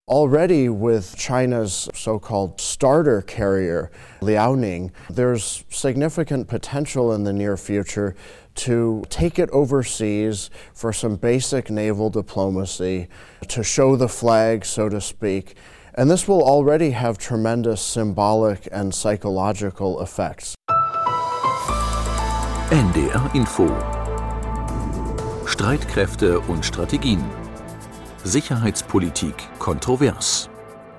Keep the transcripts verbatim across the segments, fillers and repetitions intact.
Already with China's so-called starter carrier, Liaoning, there's significant potential in the near future to take it overseas for some basic naval diplomacy, to show the flag, so to speak. And this will already have tremendous symbolic and psychological effects. N D R Info. Streitkräfte und Strategien. Sicherheitspolitik kontrovers.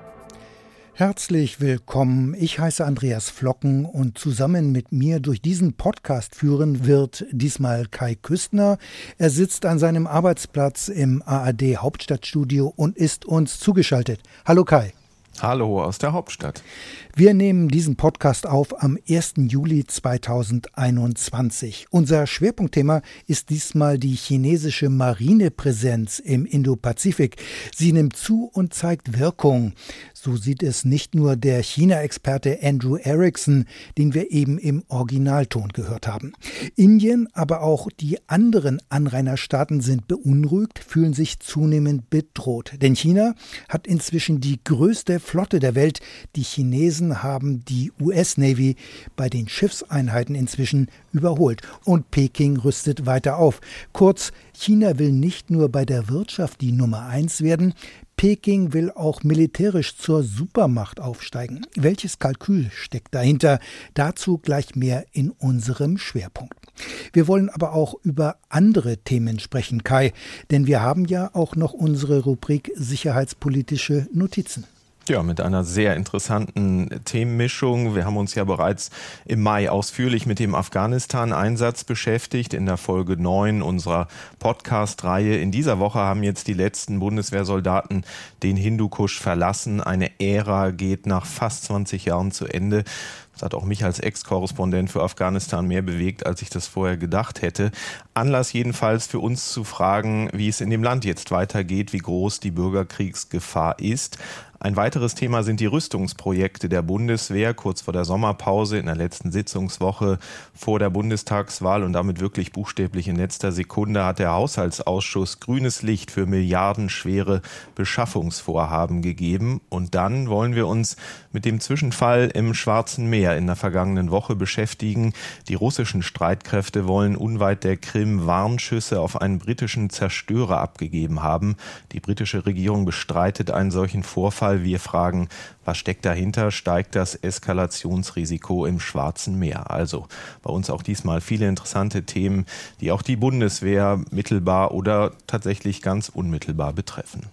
Herzlich willkommen, ich heiße Andreas Flocken und zusammen mit mir durch diesen Podcast führen wird diesmal Kai Küstner. Er sitzt an seinem Arbeitsplatz im A R D Hauptstadtstudio und ist uns zugeschaltet. Hallo Kai. Hallo aus der Hauptstadt. Wir nehmen diesen Podcast auf am ersten Juli zweitausendeinundzwanzig. Unser Schwerpunktthema ist diesmal die chinesische Marinepräsenz im Indopazifik. Sie nimmt zu und zeigt Wirkung. So sieht es nicht nur der China-Experte Andrew Erickson, den wir eben im Originalton gehört haben. Indien, aber auch die anderen Anrainerstaaten sind beunruhigt, fühlen sich zunehmend bedroht. Denn China hat inzwischen die größte Flotte der Welt. Die Chinesen haben die U S-Navy bei den Schiffseinheiten inzwischen überholt. Und Peking rüstet weiter auf. Kurz, China will nicht nur bei der Wirtschaft die Nummer eins werden, Peking will auch militärisch zur Supermacht aufsteigen. Welches Kalkül steckt dahinter? Dazu gleich mehr in unserem Schwerpunkt. Wir wollen aber auch über andere Themen sprechen, Kai, denn wir haben ja auch noch unsere Rubrik Sicherheitspolitische Notizen. Ja, mit einer sehr interessanten Themenmischung. Wir haben uns ja bereits im Mai ausführlich mit dem Afghanistan-Einsatz beschäftigt, in der Folge neun unserer Podcast-Reihe. In dieser Woche haben jetzt die letzten Bundeswehrsoldaten den Hindukusch verlassen. Eine Ära geht nach fast zwanzig Jahren zu Ende. Das hat auch mich als Ex-Korrespondent für Afghanistan mehr bewegt, als ich das vorher gedacht hätte. Anlass jedenfalls für uns zu fragen, wie es in dem Land jetzt weitergeht, wie groß die Bürgerkriegsgefahr ist. Ein weiteres Thema sind die Rüstungsprojekte der Bundeswehr. Kurz vor der Sommerpause, in der letzten Sitzungswoche vor der Bundestagswahl und damit wirklich buchstäblich in letzter Sekunde hat der Haushaltsausschuss grünes Licht für milliardenschwere Beschaffungsvorhaben gegeben. Und dann wollen wir uns mit dem Zwischenfall im Schwarzen Meer in der vergangenen Woche beschäftigen. Die russischen Streitkräfte wollen unweit der Krim Warnschüsse auf einen britischen Zerstörer abgegeben haben. Die britische Regierung bestreitet einen solchen Vorfall. Wir fragen, was steckt dahinter? Steigt das Eskalationsrisiko im Schwarzen Meer? Also bei uns auch diesmal viele interessante Themen, die auch die Bundeswehr mittelbar oder tatsächlich ganz unmittelbar betreffen.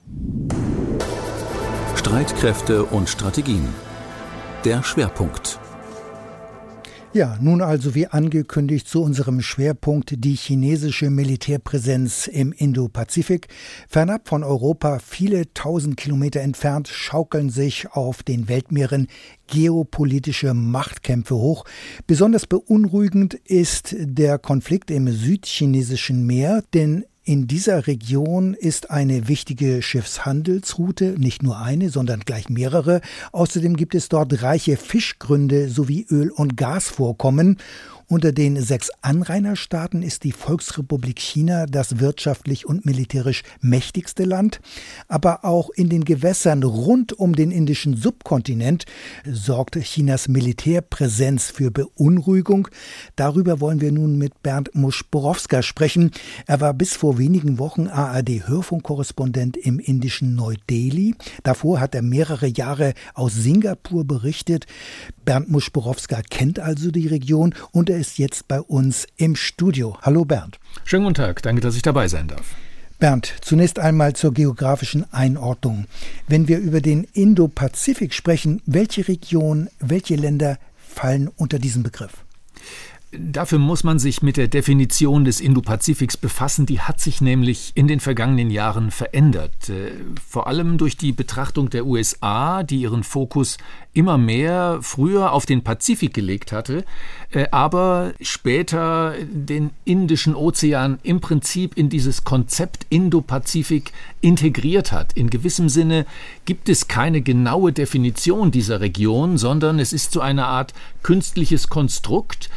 Streitkräfte und Strategien. Der Schwerpunkt. Ja, nun also wie angekündigt zu unserem Schwerpunkt die chinesische Militärpräsenz im Indopazifik. Fernab von Europa, viele tausend Kilometer entfernt, schaukeln sich auf den Weltmeeren geopolitische Machtkämpfe hoch. Besonders beunruhigend ist der Konflikt im südchinesischen Meer, denn in dieser Region ist eine wichtige Schiffshandelsroute, nicht nur eine, sondern gleich mehrere. Außerdem gibt es dort reiche Fischgründe sowie Öl- und Gasvorkommen. Unter den sechs Anrainerstaaten ist die Volksrepublik China das wirtschaftlich und militärisch mächtigste Land. Aber auch in den Gewässern rund um den indischen Subkontinent sorgt Chinas Militärpräsenz für Beunruhigung. Darüber wollen wir nun mit Bernd Muschborowska sprechen. Er war bis vor wenigen Wochen A R D-Hörfunkkorrespondent im indischen Neu-Delhi. Davor hat er mehrere Jahre aus Singapur berichtet. Bernd Muschborowska kennt also die Region und er ist jetzt bei uns im Studio. Hallo Bernd. Schönen guten Tag, danke, dass ich dabei sein darf. Bernd, zunächst einmal zur geografischen Einordnung. Wenn wir über den Indopazifik sprechen, welche Region, welche Länder fallen unter diesen Begriff? Dafür muss man sich mit der Definition des Indopazifiks befassen. Die hat sich nämlich in den vergangenen Jahren verändert. Vor allem durch die Betrachtung der U S A, die ihren Fokus immer mehr früher auf den Pazifik gelegt hatte, aber später den Indischen Ozean im Prinzip in dieses Konzept Indopazifik integriert hat. In gewissem Sinne gibt es keine genaue Definition dieser Region, sondern es ist so eine Art künstliches Konstrukt. Manche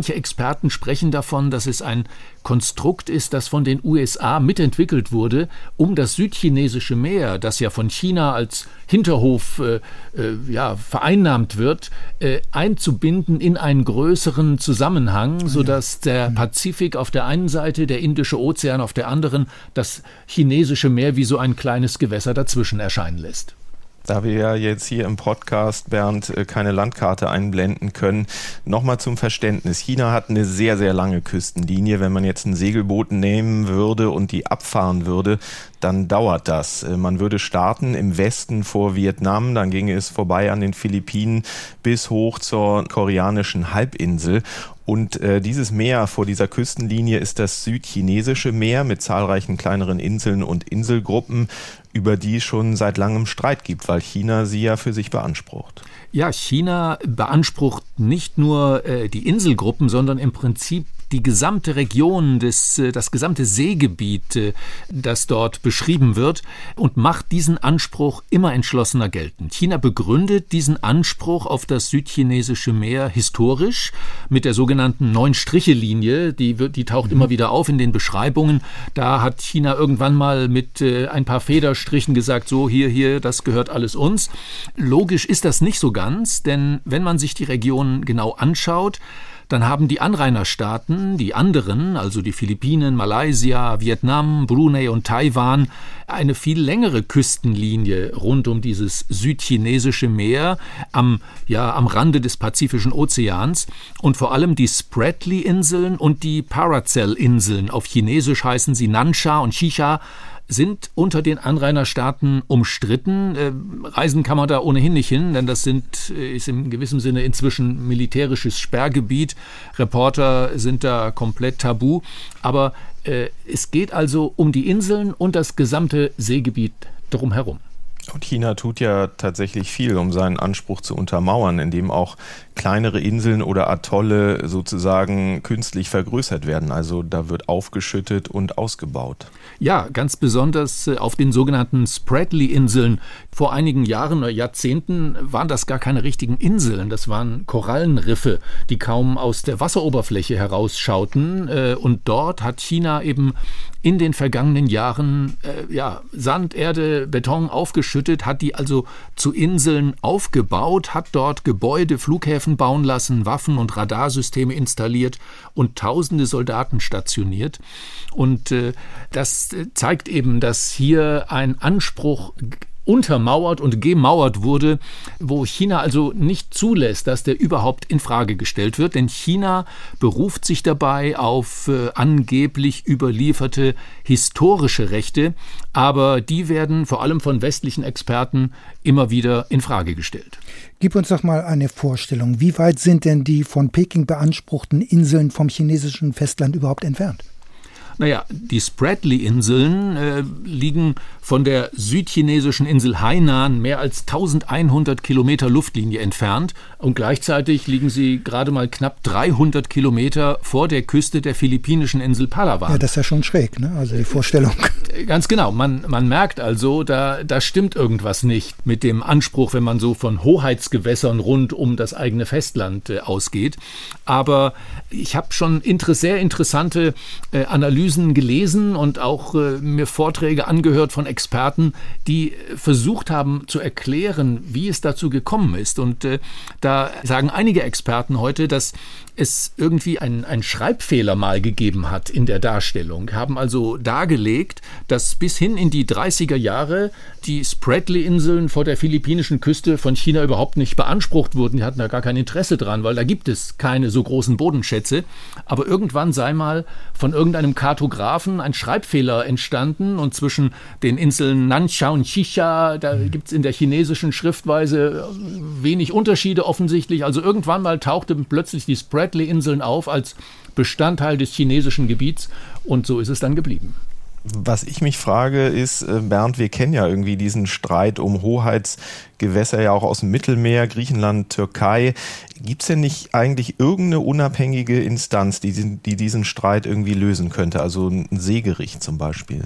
manche Experten sprechen davon, dass es ein Konstrukt ist, das von den U S A mitentwickelt wurde, um das südchinesische Meer, das ja von China als Hinterhof äh, äh, ja, vereinnahmt wird, äh, einzubinden in einen größeren Zusammenhang, sodass der Pazifik auf der einen Seite, der Indische Ozean auf der anderen, das chinesische Meer wie so ein kleines Gewässer dazwischen erscheinen lässt. Da wir ja jetzt hier im Podcast, Bernd, keine Landkarte einblenden können, nochmal zum Verständnis. China hat eine sehr, sehr lange Küstenlinie. Wenn man jetzt ein Segelboot nehmen würde und die abfahren würde, dann dauert das. Man würde starten im Westen vor Vietnam, dann ginge es vorbei an den Philippinen bis hoch zur koreanischen Halbinsel. Und äh, dieses Meer vor dieser Küstenlinie ist das südchinesische Meer mit zahlreichen kleineren Inseln und Inselgruppen, über die es schon seit langem Streit gibt, weil China sie ja für sich beansprucht. Ja, China beansprucht nicht nur äh, die Inselgruppen, sondern im Prinzip die gesamte Region, des, das gesamte Seegebiet, das dort beschrieben wird, und macht diesen Anspruch immer entschlossener geltend. China begründet diesen Anspruch auf das südchinesische Meer historisch mit der sogenannten Neun-Striche-Linie, die, wird, die taucht mhm. immer wieder auf in den Beschreibungen. Da hat China irgendwann mal mit äh, ein paar Federstrichen gesagt, so hier, hier, das gehört alles uns. Logisch ist das nicht so ganz, denn wenn man sich die Region genau anschaut, dann haben die Anrainerstaaten, die anderen, also die Philippinen, Malaysia, Vietnam, Brunei und Taiwan, eine viel längere Küstenlinie rund um dieses südchinesische Meer am, ja, am Rande des Pazifischen Ozeans, und vor allem die Spratly-Inseln und die Paracel-Inseln, auf Chinesisch heißen sie Nansha und Shisha, sind unter den Anrainerstaaten umstritten. Äh, reisen kann man da ohnehin nicht hin, denn das sind, ist in gewissem Sinne inzwischen militärisches Sperrgebiet. Reporter sind da komplett tabu. Aber äh, es geht also um die Inseln und das gesamte Seegebiet drumherum. Und China tut ja tatsächlich viel, um seinen Anspruch zu untermauern, indem auch kleinere Inseln oder Atolle sozusagen künstlich vergrößert werden. Also da wird aufgeschüttet und ausgebaut. Ja, ganz besonders auf den sogenannten Spratly-Inseln. Vor einigen Jahren oder Jahrzehnten waren das gar keine richtigen Inseln. Das waren Korallenriffe, die kaum aus der Wasseroberfläche herausschauten. Und dort hat China eben in den vergangenen Jahren äh, ja, Sand, Erde, Beton aufgeschüttet, hat die also zu Inseln aufgebaut, hat dort Gebäude, Flughäfen bauen lassen, Waffen- und Radarsysteme installiert und tausende Soldaten stationiert. Und äh, das zeigt eben, dass hier ein Anspruch untermauert und gemauert wurde, wo China also nicht zulässt, dass der überhaupt in Frage gestellt wird. Denn China beruft sich dabei auf äh, angeblich überlieferte historische Rechte, aber die werden vor allem von westlichen Experten immer wieder in Frage gestellt. Gib uns doch mal eine Vorstellung. Wie weit sind denn die von Peking beanspruchten Inseln vom chinesischen Festland überhaupt entfernt? Naja, die Spratly-Inseln äh, liegen von der südchinesischen Insel Hainan mehr als eintausendeinhundert Kilometer Luftlinie entfernt und gleichzeitig liegen sie gerade mal knapp dreihundert Kilometer vor der Küste der philippinischen Insel Palawan. Ja, das ist ja schon schräg, ne? Also die Vorstellung. Ganz genau. Man, man merkt also, da, da stimmt irgendwas nicht mit dem Anspruch, wenn man so von Hoheitsgewässern rund um das eigene Festland äh, ausgeht. Aber ich habe schon inter- sehr interessante äh, Analysen gelesen und auch äh, mir Vorträge angehört von Experten, die versucht haben zu erklären, wie es dazu gekommen ist. Und äh, da sagen einige Experten heute, dass es irgendwie einen, einen Schreibfehler mal gegeben hat in der Darstellung, haben also dargelegt, dass bis hin in die dreißiger Jahre die Spratly-Inseln vor der philippinischen Küste von China überhaupt nicht beansprucht wurden. Die hatten da gar kein Interesse dran, weil da gibt es keine so großen Bodenschätze. Aber irgendwann sei mal von irgendeinem Kartografen ein Schreibfehler entstanden und zwischen den Inseln Nansha und Shisha, da gibt es in der chinesischen Schriftweise wenig Unterschiede offensichtlich. Also irgendwann mal tauchte plötzlich die Spratly-Inseln auf als Bestandteil des chinesischen Gebiets und so ist es dann geblieben. Was ich mich frage ist, Bernd, wir kennen ja irgendwie diesen Streit um Hoheitsgewässer ja auch aus dem Mittelmeer, Griechenland, Türkei. Gibt es denn nicht eigentlich irgendeine unabhängige Instanz, die, die diesen Streit irgendwie lösen könnte? Also ein Seegericht zum Beispiel?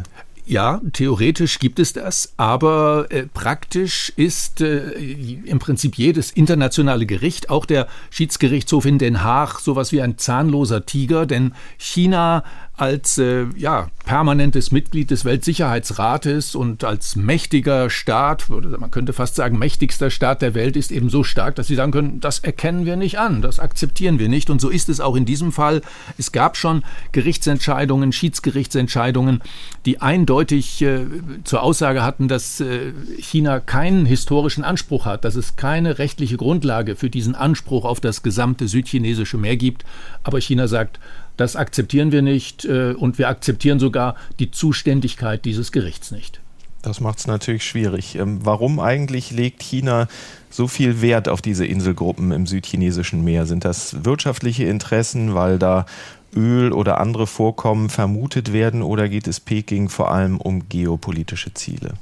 Ja, theoretisch gibt es das, aber äh, praktisch ist äh, im Prinzip jedes internationale Gericht, auch der Schiedsgerichtshof in Den Haag, sowas wie ein zahnloser Tiger, denn China als äh, ja, permanentes Mitglied des Weltsicherheitsrates und als mächtiger Staat, oder man könnte fast sagen mächtigster Staat der Welt, ist eben so stark, dass sie sagen können, das erkennen wir nicht an, das akzeptieren wir nicht. Und so ist es auch in diesem Fall. Es gab schon Gerichtsentscheidungen, Schiedsgerichtsentscheidungen, die eindeutig äh, zur Aussage hatten, dass äh, China keinen historischen Anspruch hat, dass es keine rechtliche Grundlage für diesen Anspruch auf das gesamte südchinesische Meer gibt. Aber China sagt, das akzeptieren wir nicht äh, und wir akzeptieren sogar die Zuständigkeit dieses Gerichts nicht. Das macht es natürlich schwierig. Ähm, warum eigentlich legt China so viel Wert auf diese Inselgruppen im südchinesischen Meer? Sind das wirtschaftliche Interessen, weil da Öl oder andere Vorkommen vermutet werden, oder geht es Peking vor allem um geopolitische Ziele?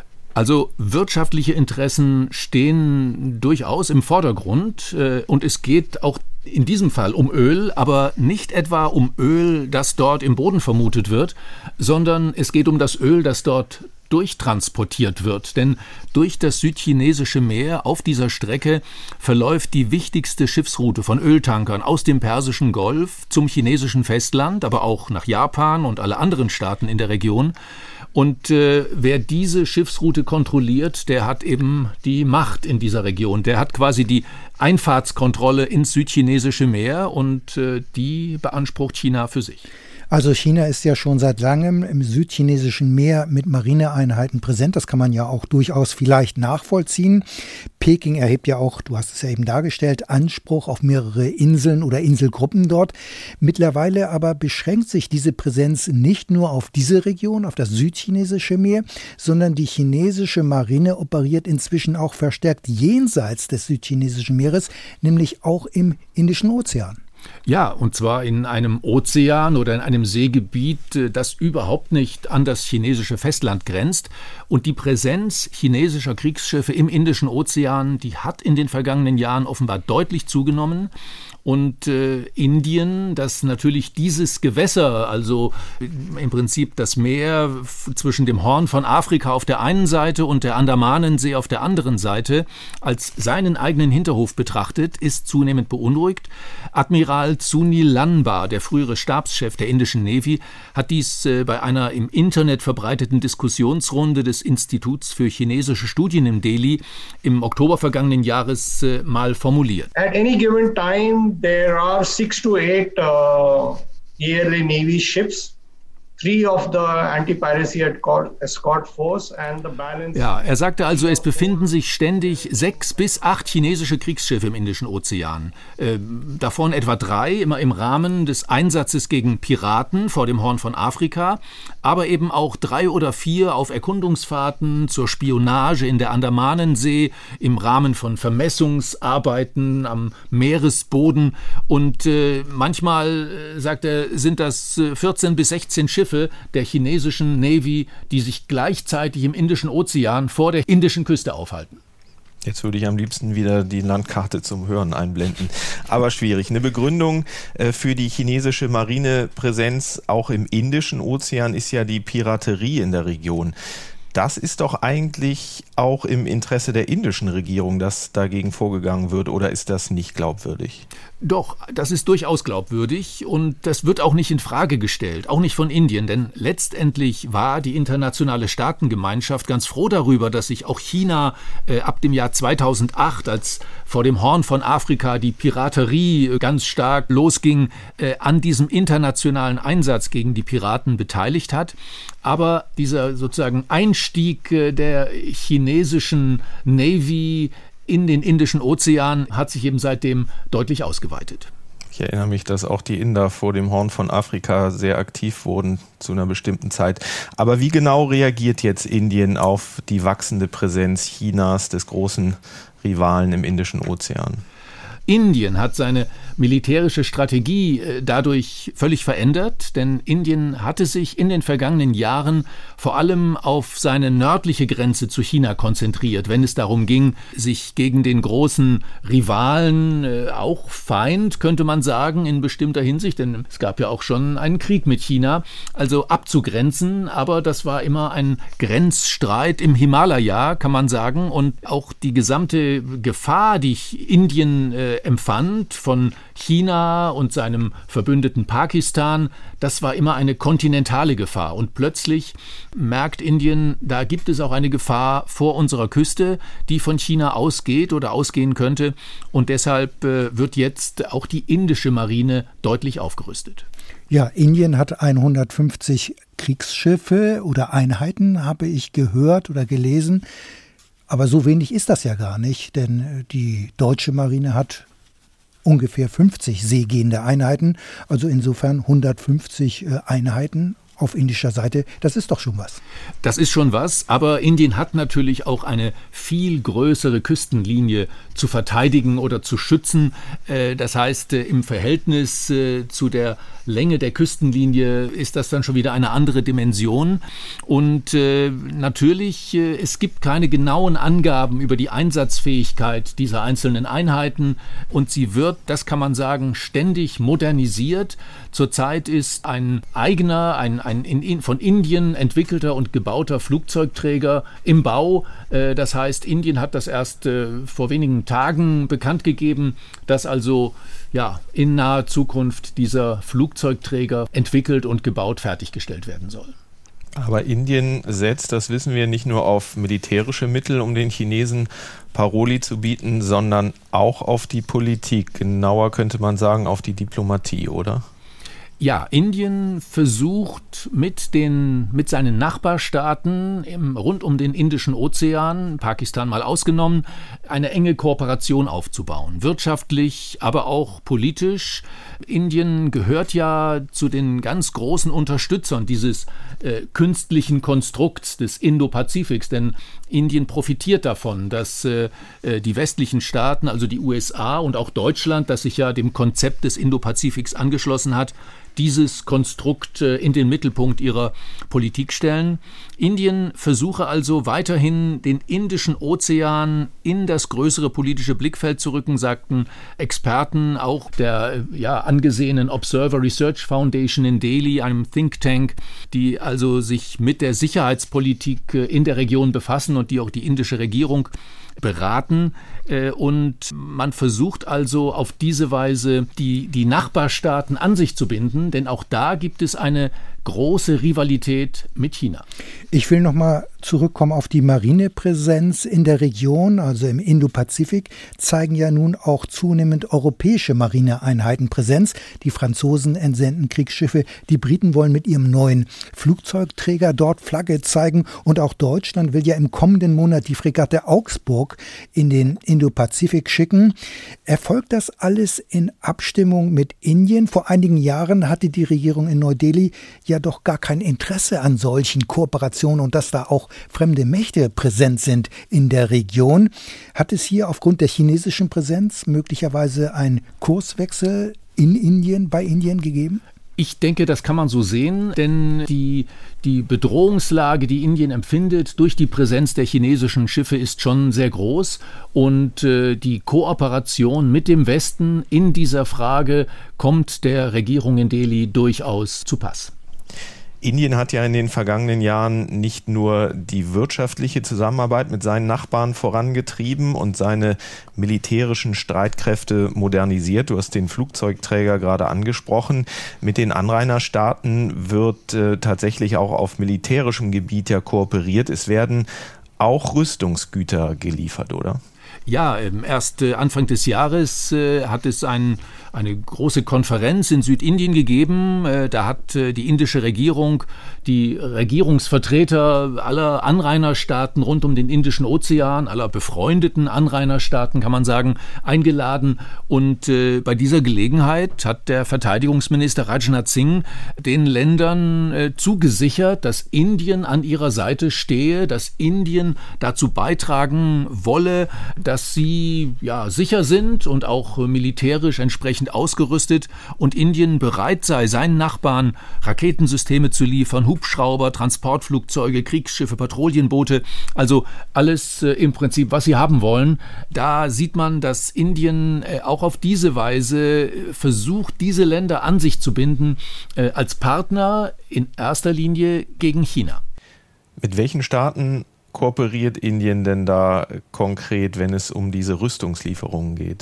Also wirtschaftliche Interessen stehen durchaus im Vordergrund äh, und es geht auch in diesem Fall um Öl, aber nicht etwa um Öl, das dort im Boden vermutet wird, sondern es geht um das Öl, das dort durchtransportiert wird. Denn durch das südchinesische Meer auf dieser Strecke verläuft die wichtigste Schiffsroute von Öltankern aus dem Persischen Golf zum chinesischen Festland, aber auch nach Japan und alle anderen Staaten in der Region. Und äh, wer diese Schiffsroute kontrolliert, der hat eben die Macht in dieser Region. Der hat quasi die Einfahrtskontrolle ins südchinesische Meer und äh, die beansprucht China für sich. Also China ist ja schon seit langem im südchinesischen Meer mit Marineeinheiten präsent. Das kann man ja auch durchaus vielleicht nachvollziehen. Peking erhebt ja auch, du hast es ja eben dargestellt, Anspruch auf mehrere Inseln oder Inselgruppen dort. Mittlerweile aber beschränkt sich diese Präsenz nicht nur auf diese Region, auf das südchinesische Meer, sondern die chinesische Marine operiert inzwischen auch verstärkt jenseits des südchinesischen Meeres, nämlich auch im Indischen Ozean. Ja, und zwar in einem Ozean oder in einem Seegebiet, das überhaupt nicht an das chinesische Festland grenzt. Und die Präsenz chinesischer Kriegsschiffe im Indischen Ozean, die hat in den vergangenen Jahren offenbar deutlich zugenommen. Und äh, Indien, das natürlich dieses Gewässer, also im Prinzip das Meer zwischen dem Horn von Afrika auf der einen Seite und der Andamanensee auf der anderen Seite, als seinen eigenen Hinterhof betrachtet, ist zunehmend beunruhigt. Admiral Sunil Lanba, der frühere Stabschef der indischen Navy, hat dies äh, bei einer im Internet verbreiteten Diskussionsrunde des Instituts für chinesische Studien in Delhi im Oktober vergangenen Jahres äh, mal formuliert. At any given time there are six to eight uh, yearly Navy ships. Three of the anti-piracy escort force and the balance. Ja, er sagte also, es befinden sich ständig sechs bis acht chinesische Kriegsschiffe im Indischen Ozean. Äh, davon etwa drei immer im Rahmen des Einsatzes gegen Piraten vor dem Horn von Afrika, aber eben auch drei oder vier auf Erkundungsfahrten zur Spionage in der Andamanensee im Rahmen von Vermessungsarbeiten am Meeresboden. Und äh, manchmal, äh, sagt er, sind das äh, vierzehn bis sechzehn Schiffe der chinesischen Navy, die sich gleichzeitig im Indischen Ozean vor der indischen Küste aufhalten. Jetzt würde ich am liebsten wieder die Landkarte zum Hören einblenden. Aber schwierig. Eine Begründung äh, für die chinesische Marinepräsenz auch im Indischen Ozean ist ja die Piraterie in der Region. Das ist doch eigentlich auch im Interesse der indischen Regierung, dass dagegen vorgegangen wird, oder ist das nicht glaubwürdig? Doch, das ist durchaus glaubwürdig und das wird auch nicht in Frage gestellt, auch nicht von Indien, denn letztendlich war die internationale Staatengemeinschaft ganz froh darüber, dass sich auch China äh, ab dem Jahr zweitausendacht, als vor dem Horn von Afrika die Piraterie äh, ganz stark losging, äh, an diesem internationalen Einsatz gegen die Piraten beteiligt hat. Aber dieser sozusagen Einstieg äh, der chinesischen Navy in den Indischen Ozean hat sich eben seitdem deutlich ausgeweitet. Ich erinnere mich, dass auch die Inder vor dem Horn von Afrika sehr aktiv wurden zu einer bestimmten Zeit. Aber wie genau reagiert jetzt Indien auf die wachsende Präsenz Chinas, des großen Rivalen im Indischen Ozean? Indien hat seine militärische Strategie dadurch völlig verändert, denn Indien hatte sich in den vergangenen Jahren vor allem auf seine nördliche Grenze zu China konzentriert, wenn es darum ging, sich gegen den großen Rivalen, auch Feind, könnte man sagen, in bestimmter Hinsicht, denn es gab ja auch schon einen Krieg mit China, also abzugrenzen, aber das war immer ein Grenzstreit im Himalaya, kann man sagen, und auch die gesamte Gefahr, die Indien äh, empfand von China und seinem Verbündeten Pakistan, das war immer eine kontinentale Gefahr. Und plötzlich merkt Indien, da gibt es auch eine Gefahr vor unserer Küste, die von China ausgeht oder ausgehen könnte. Und deshalb äh, wird jetzt auch die indische Marine deutlich aufgerüstet. Ja, Indien hat hundertfünfzig Kriegsschiffe oder Einheiten, habe ich gehört oder gelesen. Aber so wenig ist das ja gar nicht, denn die deutsche Marine hat ungefähr fünfzig seegehende Einheiten, also insofern hundertfünfzig Einheiten auf indischer Seite, das ist doch schon was. Das ist schon was, aber Indien hat natürlich auch eine viel größere Küstenlinie zu verteidigen oder zu schützen. Das heißt, im Verhältnis zu der Länge der Küstenlinie ist das dann schon wieder eine andere Dimension. Und natürlich, es gibt keine genauen Angaben über die Einsatzfähigkeit dieser einzelnen Einheiten und sie wird, das kann man sagen, ständig modernisiert. Zurzeit ist ein eigener, ein ein in, von Indien entwickelter und gebauter Flugzeugträger im Bau. Das heißt, Indien hat das erst vor wenigen Tagen bekannt gegeben, dass also ja, in naher Zukunft dieser Flugzeugträger entwickelt und gebaut fertiggestellt werden soll. Aber Indien setzt, das wissen wir, nicht nur auf militärische Mittel, um den Chinesen Paroli zu bieten, sondern auch auf die Politik. Genauer könnte man sagen, auf die Diplomatie, oder? Ja, Indien versucht mit den, mit seinen Nachbarstaaten im, rund um den Indischen Ozean, Pakistan mal ausgenommen, eine enge Kooperation aufzubauen. Wirtschaftlich, aber auch politisch. Indien gehört ja zu den ganz großen Unterstützern dieses äh, künstlichen Konstrukts des Indo-Pazifiks, denn Indien profitiert davon, dass äh, die westlichen Staaten, also die U S A und auch Deutschland, das sich ja dem Konzept des Indo-Pazifiks angeschlossen hat, dieses Konstrukt in den Mittelpunkt ihrer Politik stellen. Indien versuche also weiterhin den Indischen Ozean in das größere politische Blickfeld zu rücken, sagten Experten auch der ja, angesehenen Observer Research Foundation in Delhi, einem Think Tank, die also sich mit der Sicherheitspolitik in der Region befassen und die auch die indische Regierung beraten. Und man versucht also auf diese Weise die, die Nachbarstaaten an sich zu binden, denn auch da gibt es eine große Rivalität mit China. Ich will noch mal zurückkommen auf die Marinepräsenz in der Region, also im Indopazifik, zeigen ja nun auch zunehmend europäische Marineeinheiten Präsenz. Die Franzosen entsenden Kriegsschiffe, die Briten wollen mit ihrem neuen Flugzeugträger dort Flagge zeigen und auch Deutschland will ja im kommenden Monat die Fregatte Augsburg in den Indopazifik schicken. Erfolgt das alles in Abstimmung mit Indien? Vor einigen Jahren hatte die Regierung in Neu-Delhi ja doch gar kein Interesse an solchen Kooperationen und dass da auch fremde Mächte präsent sind in der Region. Hat es hier aufgrund der chinesischen Präsenz möglicherweise einen Kurswechsel in Indien, bei Indien gegeben? Ich denke, das kann man so sehen, denn die, die Bedrohungslage, die Indien empfindet durch die Präsenz der chinesischen Schiffe, ist schon sehr groß und äh, die Kooperation mit dem Westen in dieser Frage kommt der Regierung in Delhi durchaus zu Pass. Indien hat ja in den vergangenen Jahren nicht nur die wirtschaftliche Zusammenarbeit mit seinen Nachbarn vorangetrieben und seine militärischen Streitkräfte modernisiert. Du hast den Flugzeugträger gerade angesprochen. Mit den Anrainerstaaten wird äh, tatsächlich auch auf militärischem Gebiet ja kooperiert. Es werden auch Rüstungsgüter geliefert, oder? Ja, erst Anfang des Jahres äh, hat es ein, eine große Konferenz in Südindien gegeben. Äh, da hat äh, die indische Regierung die Regierungsvertreter aller Anrainerstaaten rund um den Indischen Ozean, aller befreundeten Anrainerstaaten, kann man sagen, eingeladen. Und äh, bei dieser Gelegenheit hat der Verteidigungsminister Rajnath Singh den Ländern äh, zugesichert, dass Indien an ihrer Seite stehe, dass Indien dazu beitragen wolle, dass sie ja sicher sind und auch militärisch entsprechend ausgerüstet und Indien bereit sei, seinen Nachbarn Raketensysteme zu liefern, Hubschrauber, Transportflugzeuge, Kriegsschiffe, Patrouillenboote, also alles äh, im Prinzip, was sie haben wollen. Da sieht man, dass Indien äh, auch auf diese Weise äh, versucht, diese Länder an sich zu binden, äh, als Partner in erster Linie gegen China. Mit welchen Staaten kooperiert Indien denn da konkret, wenn es um diese Rüstungslieferungen geht?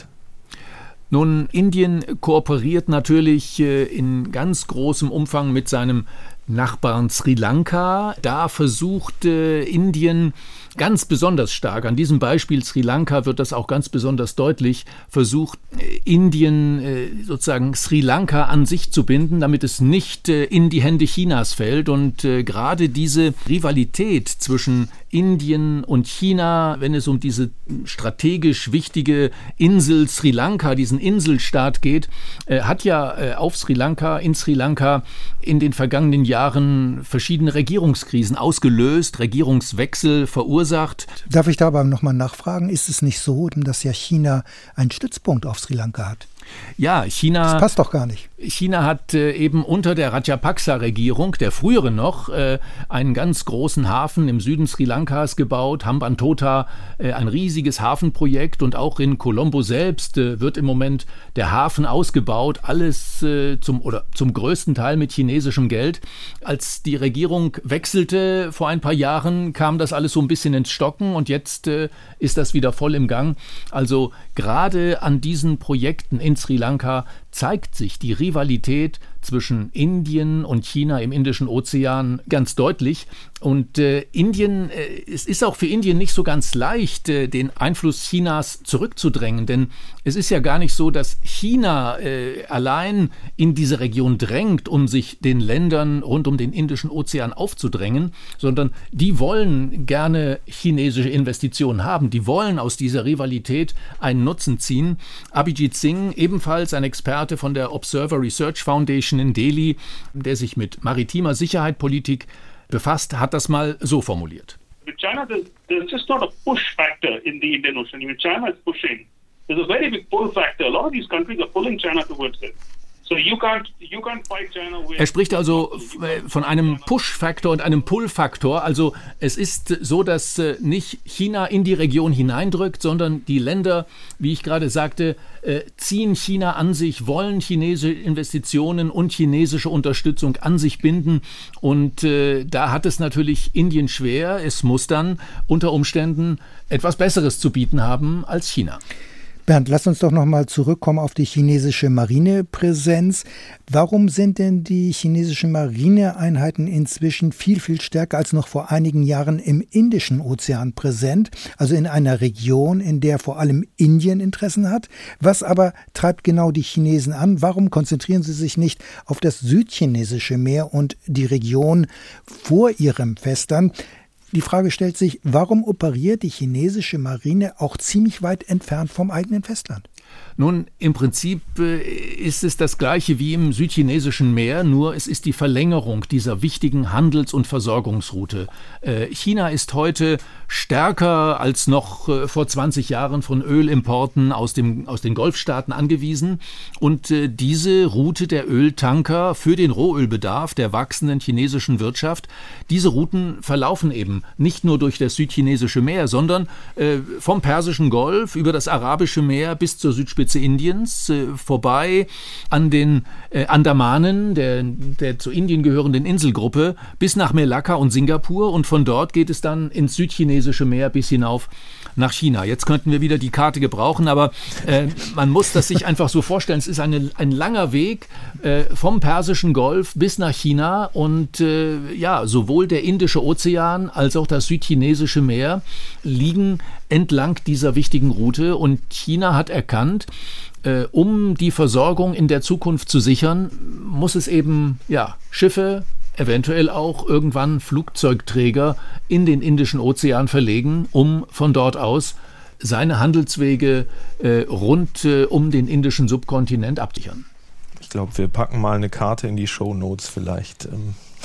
Nun, Indien kooperiert natürlich äh, in ganz großem Umfang mit seinem Nachbarn Sri Lanka. Da versucht äh, Indien ganz besonders stark, an diesem Beispiel Sri Lanka wird das auch ganz besonders deutlich, versucht äh, Indien äh, sozusagen Sri Lanka an sich zu binden, damit es nicht äh, in die Hände Chinas fällt. Und äh, gerade diese Rivalität zwischen Indien und China, wenn es um diese strategisch wichtige Insel Sri Lanka, diesen Inselstaat geht, äh, hat ja äh, auf Sri Lanka, in Sri Lanka in den vergangenen Jahren verschiedene Regierungskrisen ausgelöst, Regierungswechsel verursacht. Darf ich da aber nochmal nachfragen, ist es nicht so, dass ja China einen Stützpunkt auf Sri Lanka hat? Ja, China. Das passt doch gar nicht. China hat äh, eben unter der Rajapaksa-Regierung, der früheren noch, äh, einen ganz großen Hafen im Süden Sri Lankas gebaut, Hambantota, äh, ein riesiges Hafenprojekt, und auch in Colombo selbst äh, wird im Moment der Hafen ausgebaut, alles äh, zum oder zum größten Teil mit chinesischem Geld. Als die Regierung wechselte vor ein paar Jahren, kam das alles so ein bisschen ins Stocken, und jetzt äh, ist das wieder voll im Gang. Also gerade an diesen Projekten in Sri Lanka zeigt sich die Rivalität zwischen Indien und China im Indischen Ozean ganz deutlich. Und äh, Indien, äh, es ist auch für Indien nicht so ganz leicht, äh, den Einfluss Chinas zurückzudrängen, denn es ist ja gar nicht so, dass China äh, allein in diese Region drängt, um sich den Ländern rund um den Indischen Ozean aufzudrängen, sondern die wollen gerne chinesische Investitionen haben, die wollen aus dieser Rivalität einen Nutzen ziehen. Abhijit Singh, ebenfalls ein Experte von der Observer Research Foundation in Delhi, der sich mit maritimer Sicherheitspolitik befasst, hat das mal so formuliert. With China, there's, there's just not a push factor in the Indian Ocean. When China is pushing, there's a very big pull factor. A lot of these countries are pulling China towards it. So you can't, you can't fight China with... Er spricht also von einem Push-Faktor und einem Pull-Faktor. Also es ist so, dass nicht China in die Region hineindrückt, sondern die Länder, wie ich gerade sagte, ziehen China an sich, wollen chinesische Investitionen und chinesische Unterstützung an sich binden. Und äh, da hat es natürlich Indien schwer. Es muss dann unter Umständen etwas Besseres zu bieten haben als China. Bernd, lass uns doch noch mal zurückkommen auf die chinesische Marinepräsenz. Warum sind denn die chinesischen Marineeinheiten inzwischen viel, viel stärker als noch vor einigen Jahren im Indischen Ozean präsent? Also in einer Region, in der vor allem Indien Interessen hat. Was aber treibt genau die Chinesen an? Warum konzentrieren sie sich nicht auf das südchinesische Meer und die Region vor ihrem Festland? Die Frage stellt sich, warum operiert die chinesische Marine auch ziemlich weit entfernt vom eigenen Festland? Nun, im Prinzip äh, ist es das Gleiche wie im südchinesischen Meer, nur es ist die Verlängerung dieser wichtigen Handels- und Versorgungsroute. Äh, China ist heute stärker als noch äh, vor zwanzig Jahren von Ölimporten aus, dem, aus den Golfstaaten angewiesen. Und äh, diese Route der Öltanker für den Rohölbedarf der wachsenden chinesischen Wirtschaft, diese Routen verlaufen eben nicht nur durch das südchinesische Meer, sondern äh, vom Persischen Golf über das Arabische Meer bis zur Südspitze Indiens, äh, vorbei an den äh, Andamanen, der, der zu Indien gehörenden Inselgruppe, bis nach Melaka und Singapur, und von dort geht es dann ins südchinesische Meer bis hinauf nach China. Jetzt könnten wir wieder die Karte gebrauchen, aber äh, man muss das sich einfach so vorstellen. Es ist eine, ein langer Weg äh, vom Persischen Golf bis nach China, und äh, ja, sowohl der Indische Ozean als auch das südchinesische Meer liegen entlang dieser wichtigen Route, und China hat erkannt, äh, um die Versorgung in der Zukunft zu sichern, muss es eben ja, Schiffe, eventuell auch irgendwann Flugzeugträger in den Indischen Ozean verlegen, um von dort aus seine Handelswege äh, rund äh, um den indischen Subkontinent absichern. Ich glaube, wir packen mal eine Karte in die Shownotes vielleicht.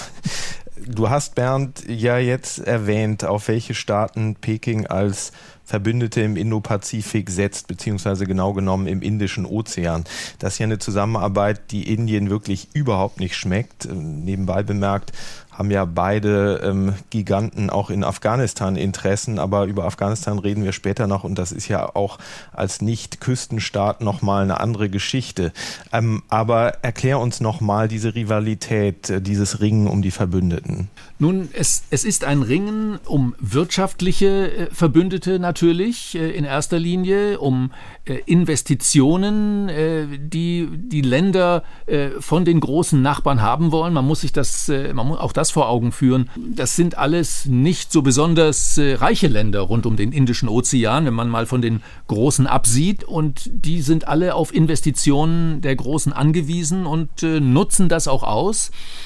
Du hast, Bernd, ja jetzt erwähnt, auf welche Staaten Peking als Verbündete im Indopazifik setzt, beziehungsweise genau genommen im Indischen Ozean. Das ist ja eine Zusammenarbeit, die Indien wirklich überhaupt nicht schmeckt. Nebenbei bemerkt, haben ja beide ähm, Giganten auch in Afghanistan Interessen, aber über Afghanistan reden wir später noch und das ist ja auch als Nicht-Küstenstaat nochmal eine andere Geschichte. Ähm, aber erklär uns nochmal diese Rivalität, äh, dieses Ringen um die Verbündeten. Nun, es, es ist ein Ringen um wirtschaftliche äh, Verbündete natürlich, äh, in erster Linie, um äh, Investitionen, äh, die die Länder äh, von den großen Nachbarn haben wollen. Man muss sich das, äh, man muss auch das vor Augen führen. Das sind alles nicht so besonders äh, reiche Länder rund um den Indischen Ozean, wenn man mal von den Großen absieht. Und die sind alle auf Investitionen der Großen angewiesen und äh, nutzen das auch aus.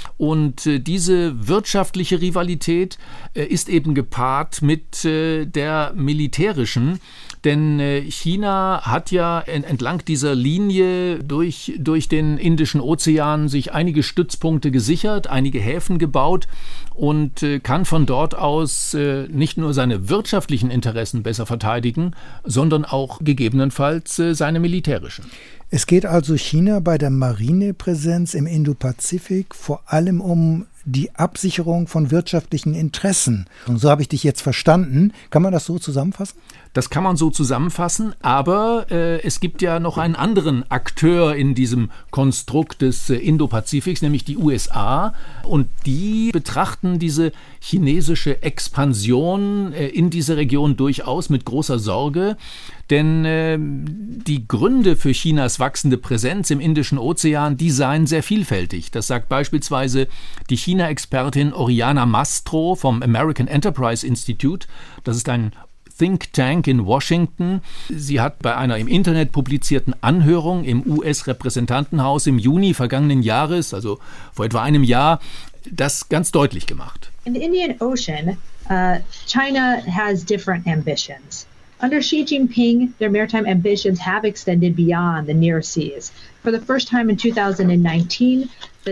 Und äh, diese wirtschaftliche Rivalität äh, ist eben gepaart mit äh, der militärischen. Denn äh, China hat ja en- entlang dieser Linie durch, durch den Indischen Ozean sich einige Stützpunkte gesichert, einige Häfen gebaut und äh, kann von dort aus äh, nicht nur seine wirtschaftlichen Interessen besser verteidigen, sondern auch gegebenenfalls äh, seine militärischen. Es geht also China bei der Marinepräsenz im Indopazifik vor allem um die Absicherung von wirtschaftlichen Interessen. Und so habe ich dich jetzt verstanden. Kann man das so zusammenfassen? Das kann man so zusammenfassen, aber äh, es gibt ja noch einen anderen Akteur in diesem Konstrukt des äh, Indo-Pazifiks, nämlich die U S A. Und die betrachten diese chinesische Expansion äh, in diese Region durchaus mit großer Sorge. Denn äh, die Gründe für Chinas wachsende Präsenz im Indischen Ozean, die seien sehr vielfältig. Das sagt beispielsweise die China-Expertin Oriana Mastro vom American Enterprise Institute. Das ist ein Think Tank in Washington. Sie hat bei einer im Internet publizierten Anhörung im U S-Repräsentantenhaus im Juni vergangenen Jahres, also vor etwa einem Jahr, das ganz deutlich gemacht. In the Indian Ocean, uh, China has different ambitions. Under Xi Jinping, their maritime ambitions have extended beyond the near seas. For the first time in two thousand nineteen,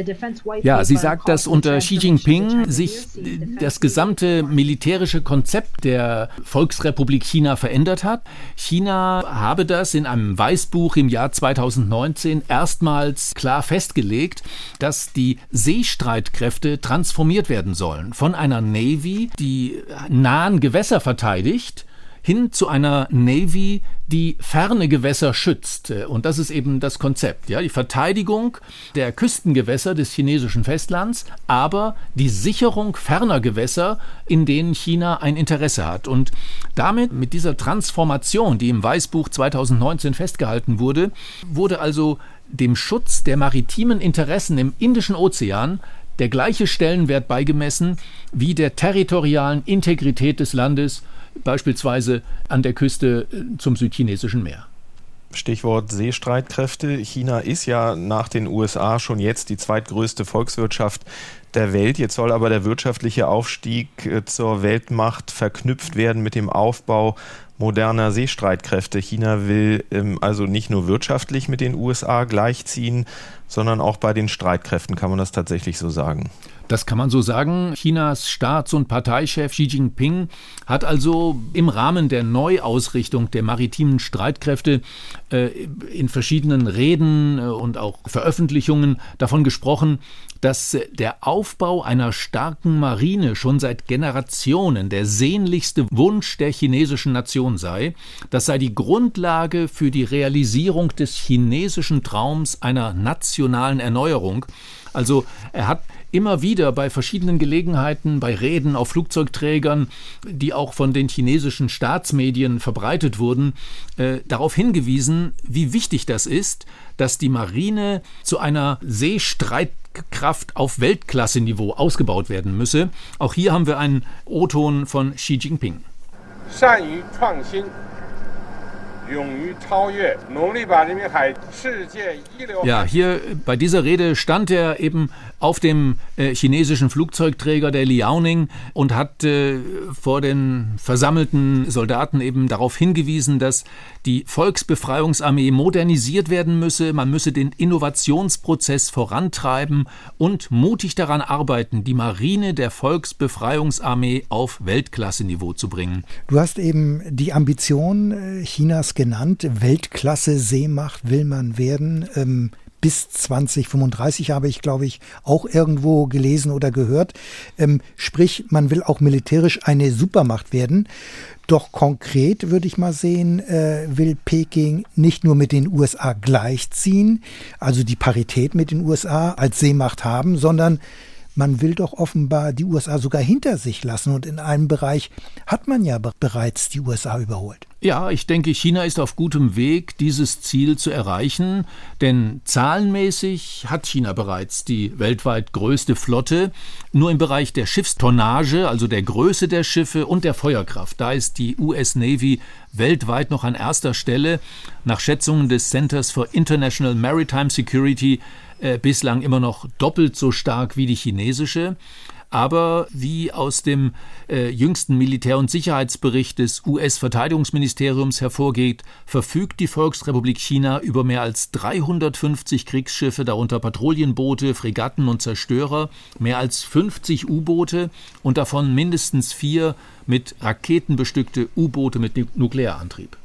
Ja, sie sagt, dass unter Xi Jinping sich das gesamte militärische Konzept der Volksrepublik China verändert hat. China habe das in einem Weißbuch im Jahr zweitausendneunzehn erstmals klar festgelegt, dass die Seestreitkräfte transformiert werden sollen. Von einer Navy, die nahen Gewässer verteidigt, hin zu einer Navy, die ferne Gewässer schützt. Und das ist eben das Konzept. Ja? Die Verteidigung der Küstengewässer des chinesischen Festlands, aber die Sicherung ferner Gewässer, in denen China ein Interesse hat. Und damit, mit dieser Transformation, die im Weißbuch zweitausendneunzehn festgehalten wurde, wurde also dem Schutz der maritimen Interessen im Indischen Ozean der gleiche Stellenwert beigemessen wie der territorialen Integrität des Landes, beispielsweise an der Küste zum südchinesischen Meer. Stichwort Seestreitkräfte. China ist ja nach den U S A schon jetzt die zweitgrößte Volkswirtschaft der Welt. Jetzt soll aber der wirtschaftliche Aufstieg zur Weltmacht verknüpft werden mit dem Aufbau moderner Seestreitkräfte. China will ähm, also nicht nur wirtschaftlich mit den U S A gleichziehen, sondern auch bei den Streitkräften. Kann man das tatsächlich so sagen? Das kann man so sagen. Chinas Staats- und Parteichef Xi Jinping hat also im Rahmen der Neuausrichtung der maritimen Streitkräfte äh, in verschiedenen Reden und auch Veröffentlichungen davon gesprochen, dass der Aufbau einer starken Marine schon seit Generationen der sehnlichste Wunsch der chinesischen Nation sei. Das sei die Grundlage für die Realisierung des chinesischen Traums einer nationalen Erneuerung. Also er hat immer wieder bei verschiedenen Gelegenheiten, bei Reden auf Flugzeugträgern, die auch von den chinesischen Staatsmedien verbreitet wurden, äh, darauf hingewiesen, wie wichtig das ist, dass die Marine zu einer Seestreitkraft auf Weltklasse-Niveau ausgebaut werden müsse. Auch hier haben wir einen O-Ton von Xi Jinping. Ja, hier bei dieser Rede stand er eben auf dem äh, chinesischen Flugzeugträger der Liaoning und hat äh, vor den versammelten Soldaten eben darauf hingewiesen, dass die Volksbefreiungsarmee modernisiert werden müsse, man müsse den Innovationsprozess vorantreiben und mutig daran arbeiten, die Marine der Volksbefreiungsarmee auf Weltklasse-Niveau zu bringen. Du hast eben die Ambition Chinas genannt, Weltklasse-Seemacht will man werden. Ähm Bis zwanzig fünfunddreißig habe ich, glaube ich, auch irgendwo gelesen oder gehört. Ähm, sprich, man will auch militärisch eine Supermacht werden. Doch konkret, würde ich mal sehen, äh, will Peking nicht nur mit den U S A gleichziehen, also die Parität mit den U S A als Seemacht haben, sondern man will doch offenbar die U S A sogar hinter sich lassen. Und in einem Bereich hat man ja be- bereits die U S A überholt. Ja, ich denke, China ist auf gutem Weg, dieses Ziel zu erreichen, denn zahlenmäßig hat China bereits die weltweit größte Flotte. Nur im Bereich der Schiffstonnage, also der Größe der Schiffe und der Feuerkraft, da ist die U S Navy weltweit noch an erster Stelle. Nach Schätzungen des Centers for International Maritime Security äh, bislang immer noch doppelt so stark wie die chinesische. Aber wie aus dem äh, jüngsten Militär- und Sicherheitsbericht des U S-Verteidigungsministeriums hervorgeht, verfügt die Volksrepublik China über mehr als dreihundertfünfzig Kriegsschiffe, darunter Patrouillenboote, Fregatten und Zerstörer, mehr als fünfzig U-Boote und davon mindestens vier mit Raketen bestückte U-Boote mit Nu- Nuklearantrieb.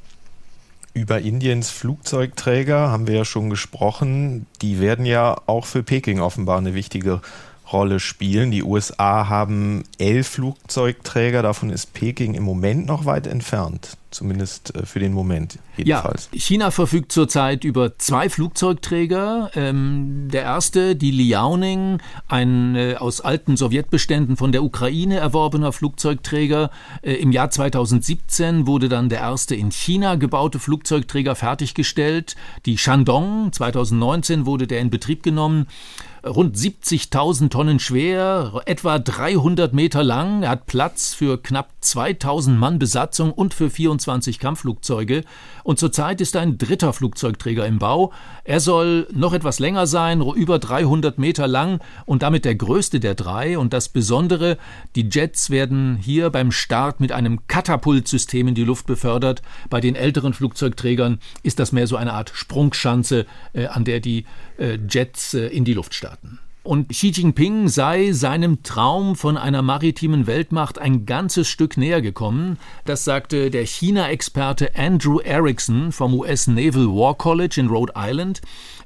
Über Indiens Flugzeugträger haben wir ja schon gesprochen. Die werden ja auch für Peking offenbar eine wichtige Rolle spielen. Die U S A haben elf Flugzeugträger, davon ist Peking im Moment noch weit entfernt, zumindest für den Moment jedenfalls. Ja, China verfügt zurzeit über zwei Flugzeugträger. Ähm, der erste, die Liaoning, ein äh, aus alten Sowjetbeständen von der Ukraine erworbener Flugzeugträger. Äh, Im Jahr zweitausendsiebzehn wurde dann der erste in China gebaute Flugzeugträger fertiggestellt. Die Shandong, zweitausendneunzehn wurde der in Betrieb genommen. Rund siebzigtausend Tonnen schwer, etwa dreihundert Meter lang. Er hat Platz für knapp zweitausend Mann Besatzung und für vierundzwanzig Kampfflugzeuge. Und zurzeit ist ein dritter Flugzeugträger im Bau. Er soll noch etwas länger sein, über dreihundert Meter lang und damit der größte der drei. Und das Besondere, die Jets werden hier beim Start mit einem Katapultsystem in die Luft befördert. Bei den älteren Flugzeugträgern ist das mehr so eine Art Sprungschanze, äh, an der die äh, Jets äh, in die Luft starten. Und Xi Jinping sei seinem Traum von einer maritimen Weltmacht ein ganzes Stück näher gekommen. Das sagte der China-Experte Andrew Erickson vom U S Naval War College in Rhode Island.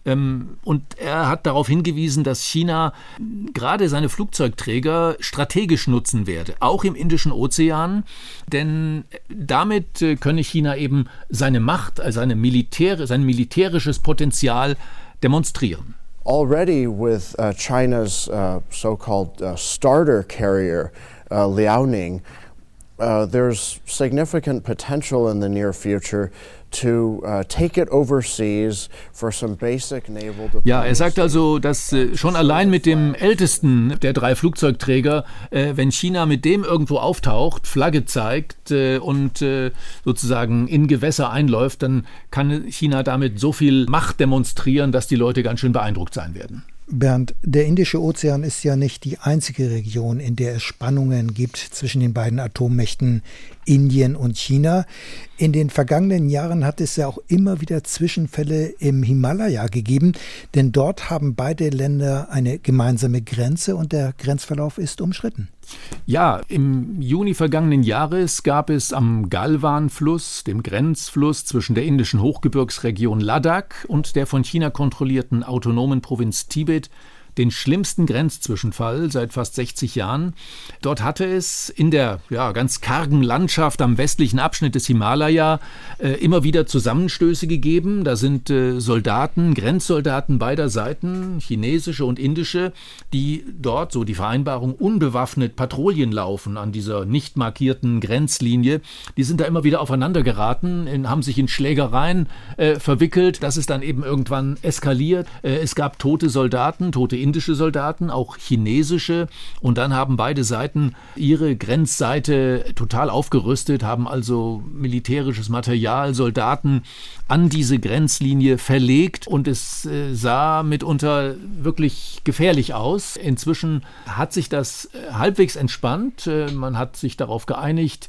Und er hat darauf hingewiesen, dass China gerade seine Flugzeugträger strategisch nutzen werde, auch im Indischen Ozean. Denn damit könne China eben seine Macht, also seine Militär, sein militärisches Potenzial demonstrieren. Already with uh, China's uh, so-called uh, starter carrier, uh, Liaoning, uh, there's significant potential in the near future to uh, take it overseas for some basic naval diplomacy. Ja, er sagt also, dass äh, schon allein mit dem ältesten der drei Flugzeugträger, äh, wenn China mit dem irgendwo auftaucht, Flagge zeigt äh, und äh, sozusagen in Gewässer einläuft, dann kann China damit so viel Macht demonstrieren, dass die Leute ganz schön beeindruckt sein werden. Bernd, der Indische Ozean ist ja nicht die einzige Region, in der es Spannungen gibt zwischen den beiden Atommächten Indien und China. In den vergangenen Jahren hat es ja auch immer wieder Zwischenfälle im Himalaya gegeben, denn dort haben beide Länder eine gemeinsame Grenze und der Grenzverlauf ist umstritten. Ja, im Juni vergangenen Jahres gab es am Galwan-Fluss, dem Grenzfluss zwischen der indischen Hochgebirgsregion Ladakh und der von China kontrollierten autonomen Provinz Tibet, den schlimmsten Grenzzwischenfall seit fast sechzig Jahren. Dort hatte es in der ja, ganz kargen Landschaft am westlichen Abschnitt des Himalaya äh, immer wieder Zusammenstöße gegeben. Da sind äh, Soldaten, Grenzsoldaten beider Seiten, chinesische und indische, die dort, so die Vereinbarung, unbewaffnet Patrouillen laufen an dieser nicht markierten Grenzlinie. Die sind da immer wieder aufeinander geraten, in, haben sich in Schlägereien äh, verwickelt. Das ist dann eben irgendwann eskaliert. Äh, es gab tote Soldaten, tote indische Soldaten, auch chinesische, und dann haben beide Seiten ihre Grenzseite total aufgerüstet, haben also militärisches Material, Soldaten an diese Grenzlinie verlegt und es äh, sah mitunter wirklich gefährlich aus. Inzwischen hat sich das äh, halbwegs entspannt. Äh, man hat sich darauf geeinigt,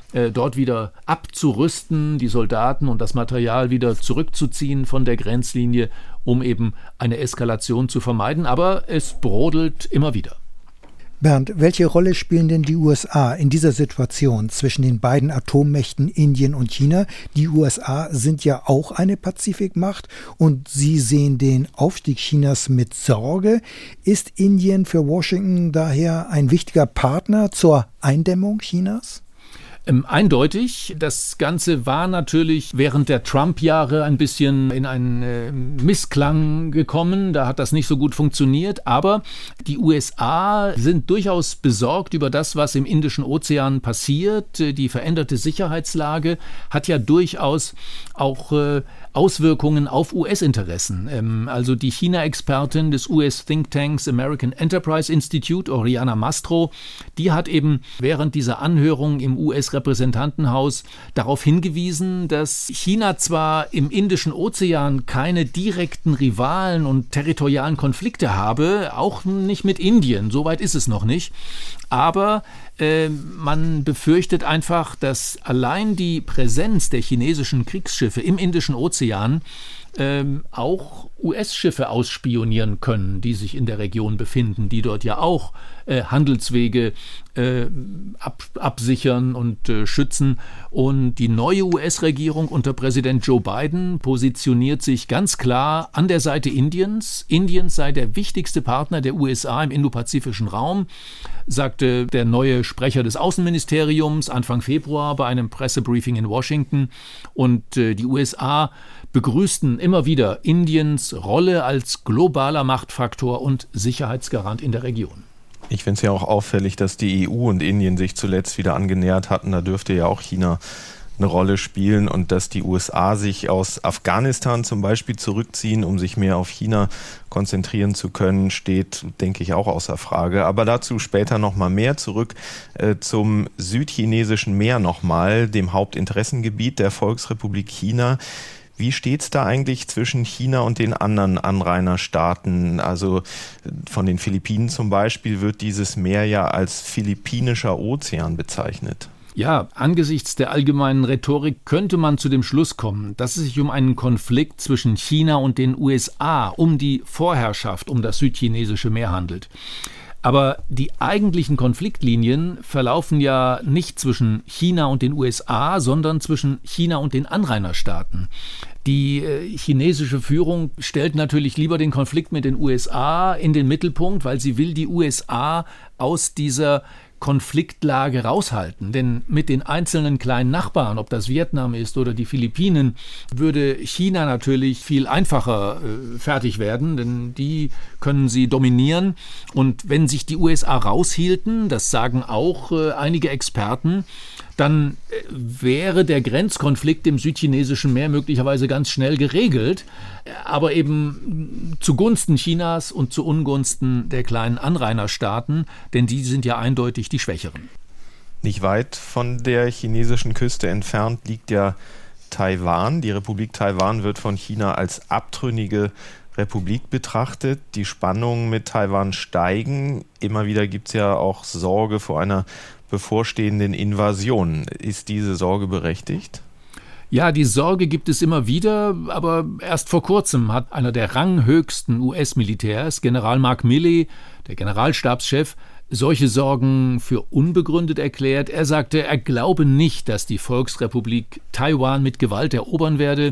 äh, dort wieder abzurüsten, die Soldaten und das Material wieder zurückzuziehen von der Grenzlinie, um eben eine Eskalation zu vermeiden. Aber es brodelt immer wieder. Bernd, welche Rolle spielen denn die U S A in dieser Situation zwischen den beiden Atommächten Indien und China? Die U S A sind ja auch eine Pazifikmacht und sie sehen den Aufstieg Chinas mit Sorge. Ist Indien für Washington daher ein wichtiger Partner zur Eindämmung Chinas? Ähm, eindeutig. Das Ganze war natürlich während der Trump-Jahre ein bisschen in einen äh, Missklang gekommen. Da hat das nicht so gut funktioniert. Aber die U S A sind durchaus besorgt über das, was im Indischen Ozean passiert. Die veränderte Sicherheitslage hat ja durchaus auch äh, Auswirkungen auf U S-Interessen. Ähm, also die China-Expertin des U S-Thinktanks American Enterprise Institute, Oriana Mastro, die hat eben während dieser Anhörung im U S-Repräsentantenhaus darauf hingewiesen, dass China zwar im Indischen Ozean keine direkten Rivalen und territorialen Konflikte habe, auch nicht mit Indien, soweit ist es noch nicht, aber äh, man befürchtet einfach, dass allein die Präsenz der chinesischen Kriegsschiffe im Indischen Ozean ähm, auch U S-Schiffe ausspionieren können, die sich in der Region befinden, die dort ja auch äh, Handelswege äh, ab, absichern und äh, schützen. Und die neue U S-Regierung unter Präsident Joe Biden positioniert sich ganz klar an der Seite Indiens. Indiens sei der wichtigste Partner der U S A im indopazifischen Raum, sagte der neue Sprecher des Außenministeriums Anfang Februar bei einem Pressebriefing in Washington. Und äh, die U S A begrüßten immer wieder Indiens Rolle als globaler Machtfaktor und Sicherheitsgarant in der Region. Ich finde es ja auch auffällig, dass die E U und Indien sich zuletzt wieder angenähert hatten. Da dürfte ja auch China eine Rolle spielen und dass die U S A sich aus Afghanistan zum Beispiel zurückziehen, um sich mehr auf China konzentrieren zu können, steht, denke ich, auch außer Frage. Aber dazu später nochmal mehr. Zurück äh, zum südchinesischen Meer nochmal, dem Hauptinteressengebiet der Volksrepublik China. Wie steht es da eigentlich zwischen China und den anderen Anrainerstaaten? Also von den Philippinen zum Beispiel wird dieses Meer ja als philippinischer Ozean bezeichnet. Ja, angesichts der allgemeinen Rhetorik könnte man zu dem Schluss kommen, dass es sich um einen Konflikt zwischen China und den U S A, um die Vorherrschaft um das südchinesische Meer handelt. Aber die eigentlichen Konfliktlinien verlaufen ja nicht zwischen China und den U S A, sondern zwischen China und den Anrainerstaaten. Die äh, chinesische Führung stellt natürlich lieber den Konflikt mit den U S A in den Mittelpunkt, weil sie will die U S A aus dieser Konfliktlage raushalten. Denn mit den einzelnen kleinen Nachbarn, ob das Vietnam ist oder die Philippinen, würde China natürlich viel einfacher äh, fertig werden, denn die können sie dominieren. Und wenn sich die U S A raushielten, das sagen auch äh, einige Experten, dann äh, wäre der Grenzkonflikt im südchinesischen Meer möglicherweise ganz schnell geregelt, aber eben zugunsten Chinas und zu Ungunsten der kleinen Anrainerstaaten, denn die sind ja eindeutig die Schwächeren. Nicht weit von der chinesischen Küste entfernt liegt ja Taiwan. Die Republik Taiwan wird von China als abtrünnige Republik betrachtet. Die Spannungen mit Taiwan steigen. Immer wieder gibt es ja auch Sorge vor einer bevorstehenden Invasion. Ist diese Sorge berechtigt? Ja, die Sorge gibt es immer wieder, aber erst vor kurzem hat einer der ranghöchsten U S-Militärs, General Mark Milley, der Generalstabschef, solche Sorgen für unbegründet erklärt. Er sagte, er glaube nicht, dass die Volksrepublik Taiwan mit Gewalt erobern werde.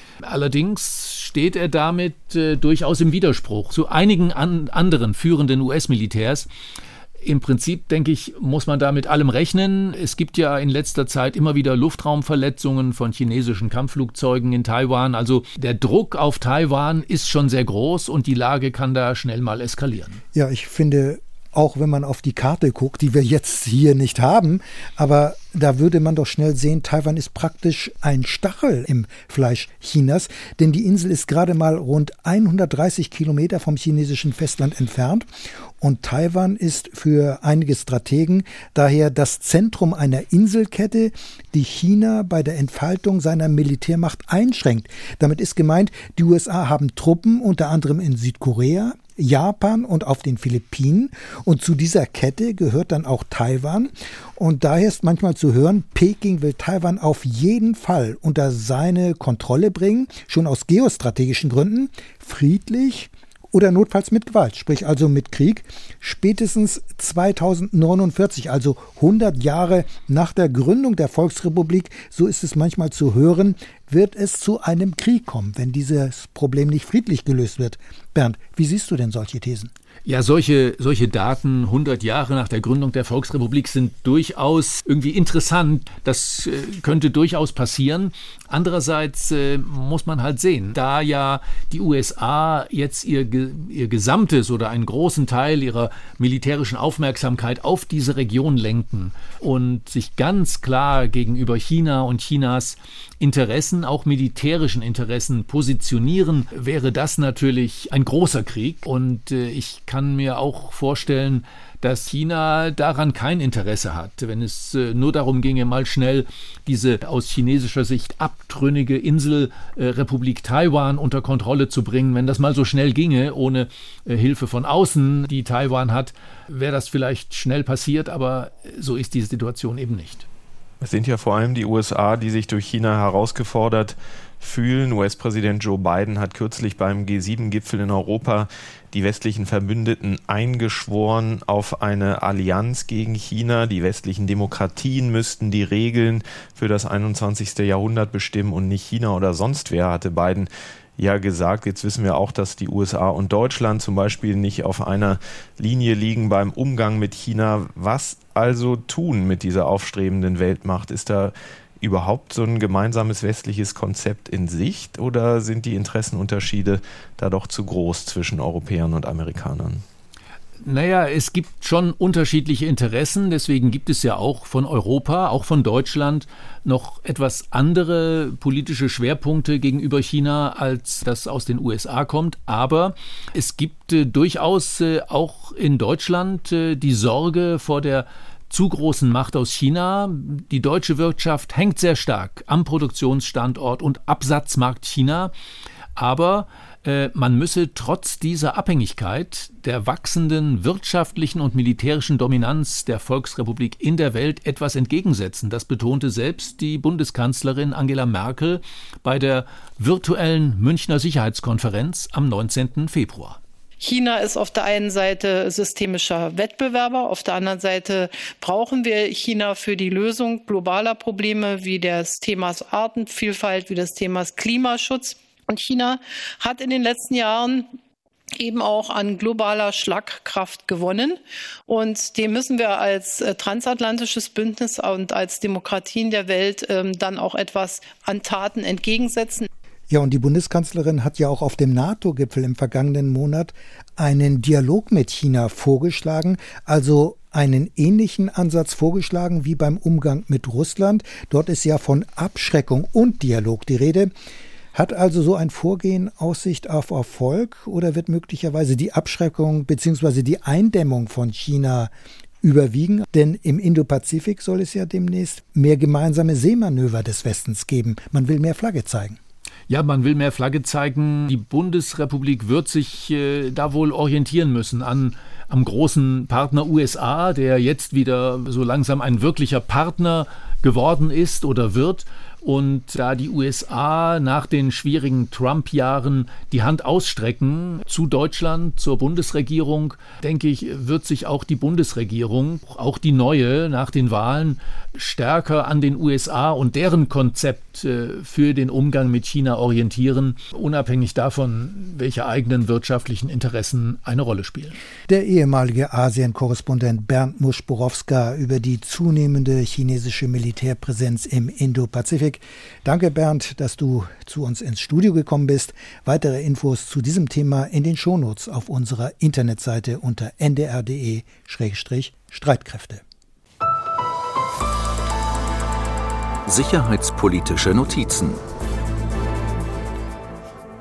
Allerdings steht er damit äh, durchaus im Widerspruch zu einigen an anderen führenden U S-Militärs. Im Prinzip, denke ich, muss man da mit allem rechnen. Es gibt ja in letzter Zeit immer wieder Luftraumverletzungen von chinesischen Kampfflugzeugen in Taiwan. Also der Druck auf Taiwan ist schon sehr groß und die Lage kann da schnell mal eskalieren. Ja, ich finde, auch wenn man auf die Karte guckt, die wir jetzt hier nicht haben, aber da würde man doch schnell sehen, Taiwan ist praktisch ein Stachel im Fleisch Chinas, denn die Insel ist gerade mal rund hundertdreißig Kilometer vom chinesischen Festland entfernt und Taiwan ist für einige Strategen daher das Zentrum einer Inselkette, die China bei der Entfaltung seiner Militärmacht einschränkt. Damit ist gemeint, die U S A haben Truppen unter anderem in Südkorea, Japan und auf den Philippinen. Und zu dieser Kette gehört dann auch Taiwan. Und daher ist manchmal zu hören, Peking will Taiwan auf jeden Fall unter seine Kontrolle bringen, schon aus geostrategischen Gründen, friedlich oder notfalls mit Gewalt, sprich also mit Krieg, spätestens zweitausendneunundvierzig, also hundert Jahre nach der Gründung der Volksrepublik, so ist es manchmal zu hören, wird es zu einem Krieg kommen, wenn dieses Problem nicht friedlich gelöst wird. Bernd, wie siehst du denn solche Thesen? Ja, solche, solche Daten hundert Jahre nach der Gründung der Volksrepublik sind durchaus irgendwie interessant. Das äh, könnte durchaus passieren. Andererseits äh, muss man halt sehen, da ja die U S A jetzt ihr, ihr gesamtes oder einen großen Teil ihrer militärischen Aufmerksamkeit auf diese Region lenken und sich ganz klar gegenüber China und Chinas Interessen, auch militärischen Interessen positionieren, wäre das natürlich ein großer Krieg. Und äh, ich kann mir auch vorstellen, dass China daran kein Interesse hat. Wenn es äh, nur darum ginge, mal schnell diese aus chinesischer Sicht abtrünnige Inselrepublik äh, Taiwan unter Kontrolle zu bringen, wenn das mal so schnell ginge, ohne äh, Hilfe von außen, die Taiwan hat, wäre das vielleicht schnell passiert, aber so ist diese Situation eben nicht. Es sind ja vor allem die U S A, die sich durch China herausgefordert fühlen. U S-Präsident Joe Biden hat kürzlich beim G sieben Gipfel in Europa die westlichen Verbündeten eingeschworen auf eine Allianz gegen China. Die westlichen Demokratien müssten die Regeln für das einundzwanzigste Jahrhundert bestimmen und nicht China oder sonst wer, hatte Biden ja gesagt. Jetzt wissen wir auch, dass die U S A und Deutschland zum Beispiel nicht auf einer Linie liegen beim Umgang mit China. Was also tun mit dieser aufstrebenden Weltmacht? Ist da überhaupt so ein gemeinsames westliches Konzept in Sicht oder sind die Interessenunterschiede da doch zu groß zwischen Europäern und Amerikanern? Naja, es gibt schon unterschiedliche Interessen, deswegen gibt es ja auch von Europa, auch von Deutschland noch etwas andere politische Schwerpunkte gegenüber China, als das aus den U S A kommt. Aber es gibt äh, durchaus äh, auch in Deutschland äh, die Sorge vor der zu großen Macht aus China. Die deutsche Wirtschaft hängt sehr stark am Produktionsstandort und Absatzmarkt China. Aber äh, man müsse trotz dieser Abhängigkeit der wachsenden wirtschaftlichen und militärischen Dominanz der Volksrepublik in der Welt etwas entgegensetzen. Das betonte selbst die Bundeskanzlerin Angela Merkel bei der virtuellen Münchner Sicherheitskonferenz am neunzehnten Februar. China ist auf der einen Seite systemischer Wettbewerber, auf der anderen Seite brauchen wir China für die Lösung globaler Probleme wie des Themas Artenvielfalt, wie des Themas Klimaschutz. Und China hat in den letzten Jahren eben auch an globaler Schlagkraft gewonnen. Und dem müssen wir als transatlantisches Bündnis und als Demokratien der Welt ähm, dann auch etwas an Taten entgegensetzen. Ja, und die Bundeskanzlerin hat ja auch auf dem NATO-Gipfel im vergangenen Monat einen Dialog mit China vorgeschlagen, also einen ähnlichen Ansatz vorgeschlagen wie beim Umgang mit Russland. Dort ist ja von Abschreckung und Dialog die Rede. Hat also so ein Vorgehen Aussicht auf Erfolg oder wird möglicherweise die Abschreckung bzw. die Eindämmung von China überwiegen? Denn im Indopazifik soll es ja demnächst mehr gemeinsame Seemanöver des Westens geben. Man will mehr Flagge zeigen. Ja, man will mehr Flagge zeigen. Die Bundesrepublik wird sich äh, da wohl orientieren müssen an am großen Partner U S A, der jetzt wieder so langsam ein wirklicher Partner geworden ist oder wird. Und da die U S A nach den schwierigen Trump-Jahren die Hand ausstrecken zu Deutschland, zur Bundesregierung, denke ich, wird sich auch die Bundesregierung, auch die neue nach den Wahlen, stärker an den U S A und deren Konzept für den Umgang mit China orientieren, unabhängig davon, welche eigenen wirtschaftlichen Interessen eine Rolle spielen. Der ehemalige Asien-Korrespondent Bernd Musch-Borowska über die zunehmende chinesische Militärpräsenz im Indopazifik. Danke, Bernd, dass du zu uns ins Studio gekommen bist. Weitere Infos zu diesem Thema in den Shownotes auf unserer Internetseite unter n d r punkt d e Schrägstrich Streitkräfte. Sicherheitspolitische Notizen.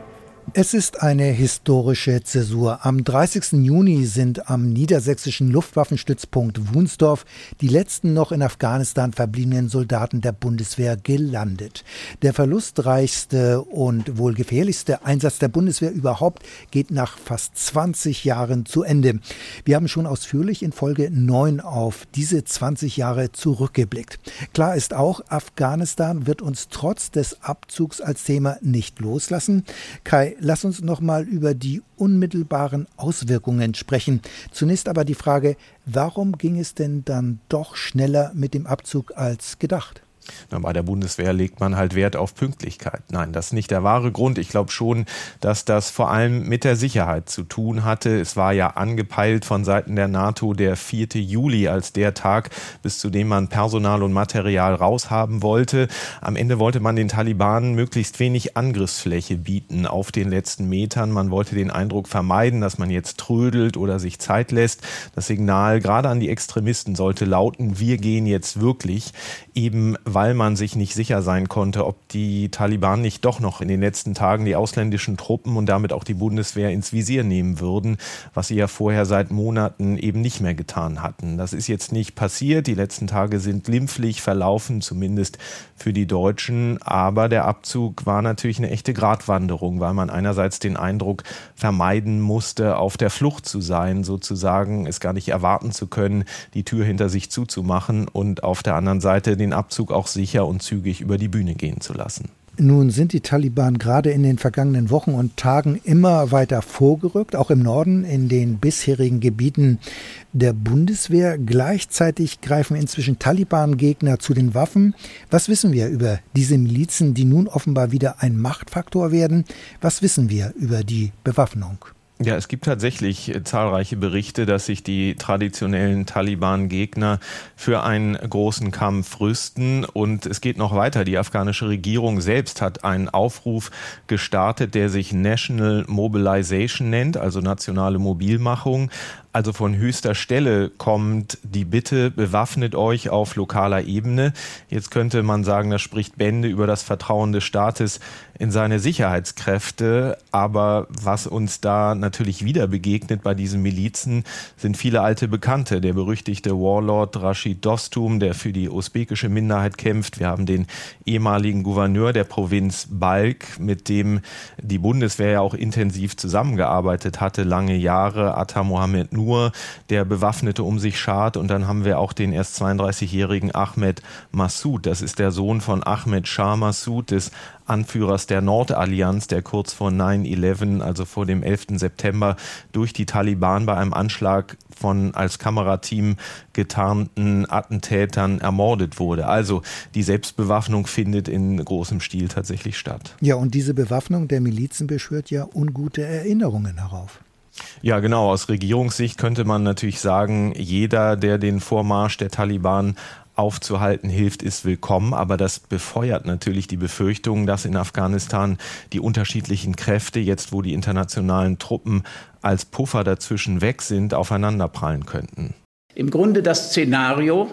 Es ist eine historische Zäsur. Am dreißigsten Juni sind am niedersächsischen Luftwaffenstützpunkt Wunsdorf die letzten noch in Afghanistan verbliebenen Soldaten der Bundeswehr gelandet. Der verlustreichste und wohl gefährlichste Einsatz der Bundeswehr überhaupt geht nach fast zwanzig Jahren zu Ende. Wir haben schon ausführlich in Folge neun auf diese zwanzig Jahre zurückgeblickt. Klar ist auch, Afghanistan wird uns trotz des Abzugs als Thema nicht loslassen. Kai, lass uns noch mal über die unmittelbaren Auswirkungen sprechen. Zunächst aber die Frage, warum ging es denn dann doch schneller mit dem Abzug als gedacht? Na, bei der Bundeswehr legt man halt Wert auf Pünktlichkeit. Nein, das ist nicht der wahre Grund. Ich glaube schon, dass das vor allem mit der Sicherheit zu tun hatte. Es war ja angepeilt von Seiten der NATO der vierte Juli als der Tag, bis zu dem man Personal und Material raushaben wollte. Am Ende wollte man den Talibanen möglichst wenig Angriffsfläche bieten auf den letzten Metern. Man wollte den Eindruck vermeiden, dass man jetzt trödelt oder sich Zeit lässt. Das Signal gerade an die Extremisten sollte lauten, wir gehen jetzt wirklich, eben weil man sich nicht sicher sein konnte, ob die Taliban nicht doch noch in den letzten Tagen die ausländischen Truppen und damit auch die Bundeswehr ins Visier nehmen würden, was sie ja vorher seit Monaten eben nicht mehr getan hatten. Das ist jetzt nicht passiert. Die letzten Tage sind glimpflich verlaufen, zumindest für die Deutschen. Aber der Abzug war natürlich eine echte Gratwanderung, weil man einerseits den Eindruck vermeiden musste, auf der Flucht zu sein, sozusagen, es gar nicht erwarten zu können, die Tür hinter sich zuzumachen und auf der anderen Seite den Abzug auch sicher und zügig über die Bühne gehen zu lassen. Nun sind die Taliban gerade in den vergangenen Wochen und Tagen immer weiter vorgerückt, auch im Norden, in den bisherigen Gebieten der Bundeswehr. Gleichzeitig greifen inzwischen Taliban-Gegner zu den Waffen. Was wissen wir über diese Milizen, die nun offenbar wieder ein Machtfaktor werden? Was wissen wir über die Bewaffnung? Ja, es gibt tatsächlich zahlreiche Berichte, dass sich die traditionellen Taliban-Gegner für einen großen Kampf rüsten. Und es geht noch weiter. Die afghanische Regierung selbst hat einen Aufruf gestartet, der sich National Mobilization nennt, also nationale Mobilmachung. Also von höchster Stelle kommt die Bitte, bewaffnet euch auf lokaler Ebene. Jetzt könnte man sagen, das spricht Bände über das Vertrauen des Staates in seine Sicherheitskräfte. Aber was uns da natürlich wieder begegnet bei diesen Milizen, sind viele alte Bekannte. Der berüchtigte Warlord Rashid Dostum, der für die usbekische Minderheit kämpft. Wir haben den ehemaligen Gouverneur der Provinz Balk, mit dem die Bundeswehr ja auch intensiv zusammengearbeitet hatte, lange Jahre, Atta Mohammed Nur, der Bewaffnete um sich schart. Und dann haben wir auch den erst zweiunddreißigjährigen Ahmed Massoud. Das ist der Sohn von Ahmed Shah Massoud, des Anführers der Nordallianz, der kurz vor neun elf, also vor dem elften September, durch die Taliban bei einem Anschlag von als Kamerateam getarnten Attentätern ermordet wurde. Also die Selbstbewaffnung findet in großem Stil tatsächlich statt. Ja, und diese Bewaffnung der Milizen beschwört ja ungute Erinnerungen herauf. Ja, genau. Aus Regierungssicht könnte man natürlich sagen, jeder, der den Vormarsch der Taliban aufzuhalten hilft, ist willkommen. Aber das befeuert natürlich die Befürchtung, dass in Afghanistan die unterschiedlichen Kräfte, jetzt wo die internationalen Truppen als Puffer dazwischen weg sind, aufeinanderprallen könnten. Im Grunde das Szenario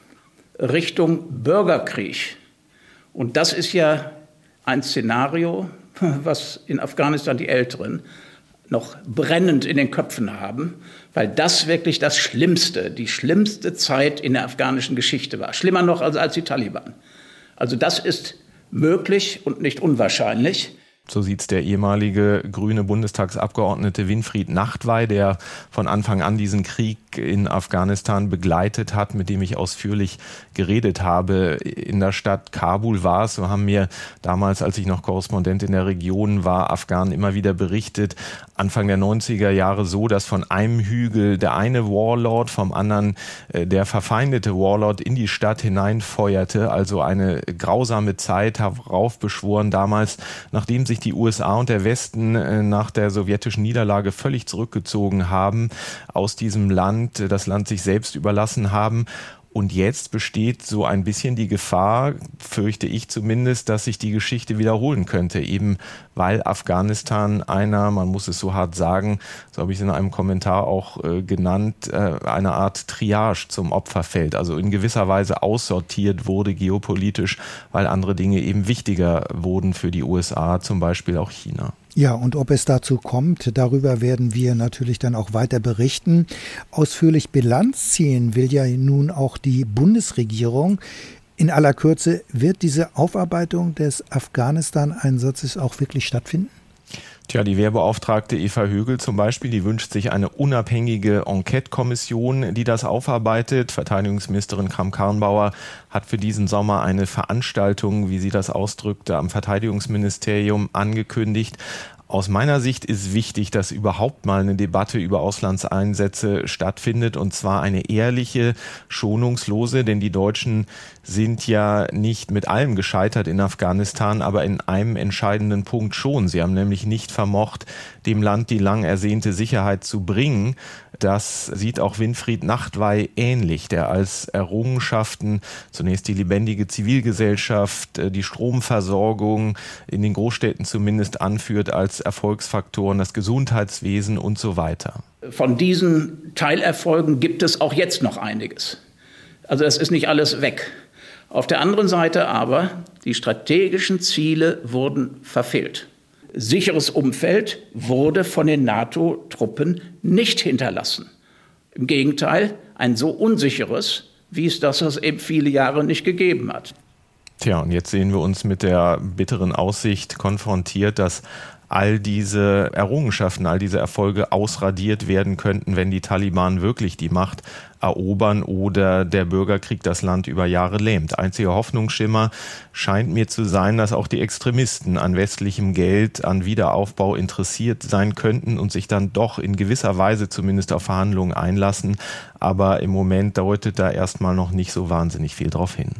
Richtung Bürgerkrieg. Und das ist ja ein Szenario, was in Afghanistan die Älteren noch brennend in den Köpfen haben, weil das wirklich das Schlimmste, die schlimmste Zeit in der afghanischen Geschichte war. Schlimmer noch als, als die Taliban. Also das ist möglich und nicht unwahrscheinlich. So sieht es der ehemalige grüne Bundestagsabgeordnete Winfried Nachtwey, der von Anfang an diesen Krieg in Afghanistan begleitet hat, mit dem ich ausführlich geredet habe. In der Stadt Kabul war es, so haben mir damals, als ich noch Korrespondent in der Region war, Afghanen immer wieder berichtet, Anfang der neunziger Jahre so, dass von einem Hügel der eine Warlord, vom anderen äh, der verfeindete Warlord in die Stadt hineinfeuerte. Also eine grausame Zeit heraufbeschworen damals, nachdem sich die U S A und der Westen äh, nach der sowjetischen Niederlage völlig zurückgezogen haben, aus diesem Land, äh, das Land sich selbst überlassen haben. Und jetzt besteht so ein bisschen die Gefahr, fürchte ich zumindest, dass sich die Geschichte wiederholen könnte, eben weil Afghanistan einer, man muss es so hart sagen, so habe ich es in einem Kommentar auch äh, genannt, äh, eine Art Triage zum Opfer fällt, also in gewisser Weise aussortiert wurde geopolitisch, weil andere Dinge eben wichtiger wurden für die U S A, zum Beispiel auch China. Ja, und ob es dazu kommt, darüber werden wir natürlich dann auch weiter berichten. Ausführlich Bilanz ziehen will ja nun auch die Bundesregierung. In aller Kürze, wird diese Aufarbeitung des Afghanistan-Einsatzes auch wirklich stattfinden? Tja, die Wehrbeauftragte Eva Högel zum Beispiel, die wünscht sich eine unabhängige Enquete-Kommission, die das aufarbeitet. Verteidigungsministerin Kramp-Karrenbauer hat für diesen Sommer eine Veranstaltung, wie sie das ausdrückte, am Verteidigungsministerium angekündigt. Aus meiner Sicht ist wichtig, dass überhaupt mal eine Debatte über Auslandseinsätze stattfindet, und zwar eine ehrliche, schonungslose, denn die Deutschen sind ja nicht mit allem gescheitert in Afghanistan, aber in einem entscheidenden Punkt schon. Sie haben nämlich nicht vermocht, dem Land die lang ersehnte Sicherheit zu bringen. Das sieht auch Winfried Nachtwey ähnlich, der als Errungenschaften zunächst die lebendige Zivilgesellschaft, die Stromversorgung in den Großstädten zumindest anführt als Erfolgsfaktoren, das Gesundheitswesen und so weiter. Von diesen Teilerfolgen gibt es auch jetzt noch einiges. Also das ist nicht alles weg. Auf der anderen Seite aber, die strategischen Ziele wurden verfehlt. Sicheres Umfeld wurde von den NATO-Truppen nicht hinterlassen. Im Gegenteil, ein so unsicheres, wie es das es eben viele Jahre nicht gegeben hat. Tja, und jetzt sehen wir uns mit der bitteren Aussicht konfrontiert, dass all diese Errungenschaften, all diese Erfolge ausradiert werden könnten, wenn die Taliban wirklich die Macht erobern oder der Bürgerkrieg das Land über Jahre lähmt. Einziger Hoffnungsschimmer scheint mir zu sein, dass auch die Extremisten an westlichem Geld, an Wiederaufbau interessiert sein könnten und sich dann doch in gewisser Weise zumindest auf Verhandlungen einlassen. Aber im Moment deutet da erstmal noch nicht so wahnsinnig viel drauf hin.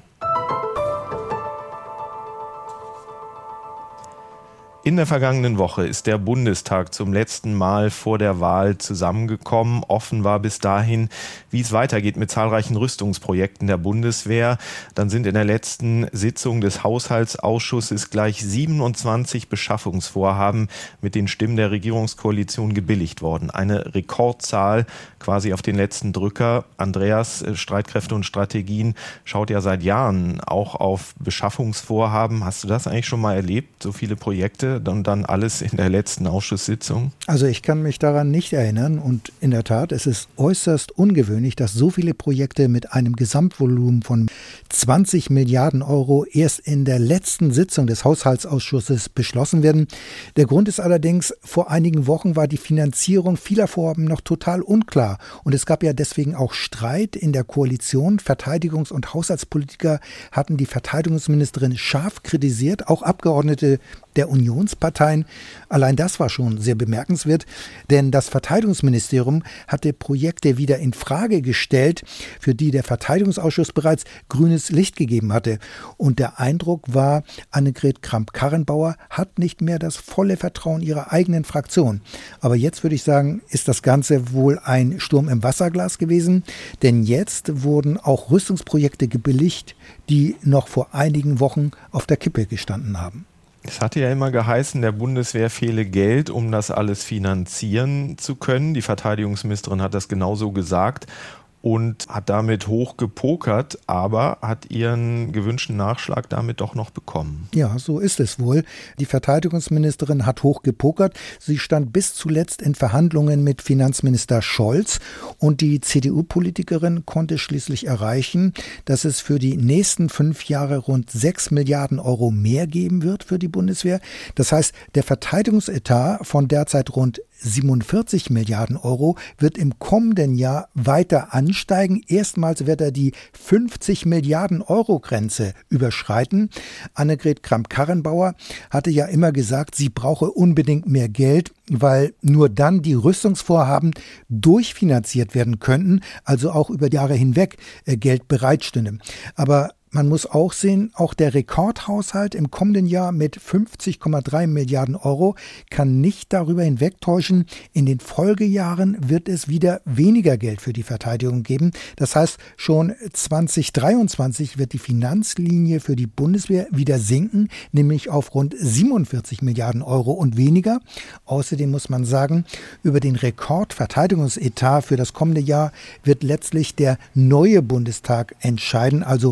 In der vergangenen Woche ist der Bundestag zum letzten Mal vor der Wahl zusammengekommen. Offen war bis dahin, wie es weitergeht mit zahlreichen Rüstungsprojekten der Bundeswehr. Dann sind in der letzten Sitzung des Haushaltsausschusses gleich siebenundzwanzig Beschaffungsvorhaben mit den Stimmen der Regierungskoalition gebilligt worden. Eine Rekordzahl quasi auf den letzten Drücker. Andreas, Streitkräfte und Strategien schaut ja seit Jahren auch auf Beschaffungsvorhaben. Hast du das eigentlich schon mal erlebt, so viele Projekte? Und dann alles in der letzten Ausschusssitzung? Also ich kann mich daran nicht erinnern, und in der Tat, es ist äußerst ungewöhnlich, dass so viele Projekte mit einem Gesamtvolumen von zwanzig Milliarden Euro erst in der letzten Sitzung des Haushaltsausschusses beschlossen werden. Der Grund ist allerdings, vor einigen Wochen war die Finanzierung vieler Vorhaben noch total unklar, und es gab ja deswegen auch Streit in der Koalition. Verteidigungs- und Haushaltspolitiker hatten die Verteidigungsministerin scharf kritisiert, auch Abgeordnete der Unionsparteien. Allein das war schon sehr bemerkenswert, denn das Verteidigungsministerium hatte Projekte wieder in Frage gestellt, für die der Verteidigungsausschuss bereits grünes Licht gegeben hatte. Und der Eindruck war, Annegret Kramp-Karrenbauer hat nicht mehr das volle Vertrauen ihrer eigenen Fraktion. Aber jetzt würde ich sagen, ist das Ganze wohl ein Sturm im Wasserglas gewesen, denn jetzt wurden auch Rüstungsprojekte gebilligt, die noch vor einigen Wochen auf der Kippe gestanden haben. Es hatte ja immer geheißen, der Bundeswehr fehle Geld, um das alles finanzieren zu können. Die Verteidigungsministerin hat das genauso gesagt und hat damit hoch gepokert, aber hat ihren gewünschten Nachschlag damit doch noch bekommen. Ja, so ist es wohl. Die Verteidigungsministerin hat hoch gepokert. Sie stand bis zuletzt in Verhandlungen mit Finanzminister Scholz, und die C D U-Politikerin konnte schließlich erreichen, dass es für die nächsten fünf Jahre rund sechs Milliarden Euro mehr geben wird für die Bundeswehr. Das heißt, der Verteidigungsetat von derzeit rund siebenundvierzig Milliarden Euro wird im kommenden Jahr weiter ansteigen. Erstmals wird er die fünfzig Milliarden Euro Grenze überschreiten. Annegret Kramp-Karrenbauer hatte ja immer gesagt, sie brauche unbedingt mehr Geld, weil nur dann die Rüstungsvorhaben durchfinanziert werden könnten, also auch über Jahre hinweg Geld bereitstünde. Aber man muss auch sehen, auch der Rekordhaushalt im kommenden Jahr mit fünfzig Komma drei Milliarden Euro kann nicht darüber hinwegtäuschen, in den Folgejahren wird es wieder weniger Geld für die Verteidigung geben. Das heißt, schon zwanzig dreiundzwanzig wird die Finanzlinie für die Bundeswehr wieder sinken, nämlich auf rund siebenundvierzig Milliarden Euro und weniger. Außerdem muss man sagen, über den Rekordverteidigungsetat für das kommende Jahr wird letztlich der neue Bundestag entscheiden, also nach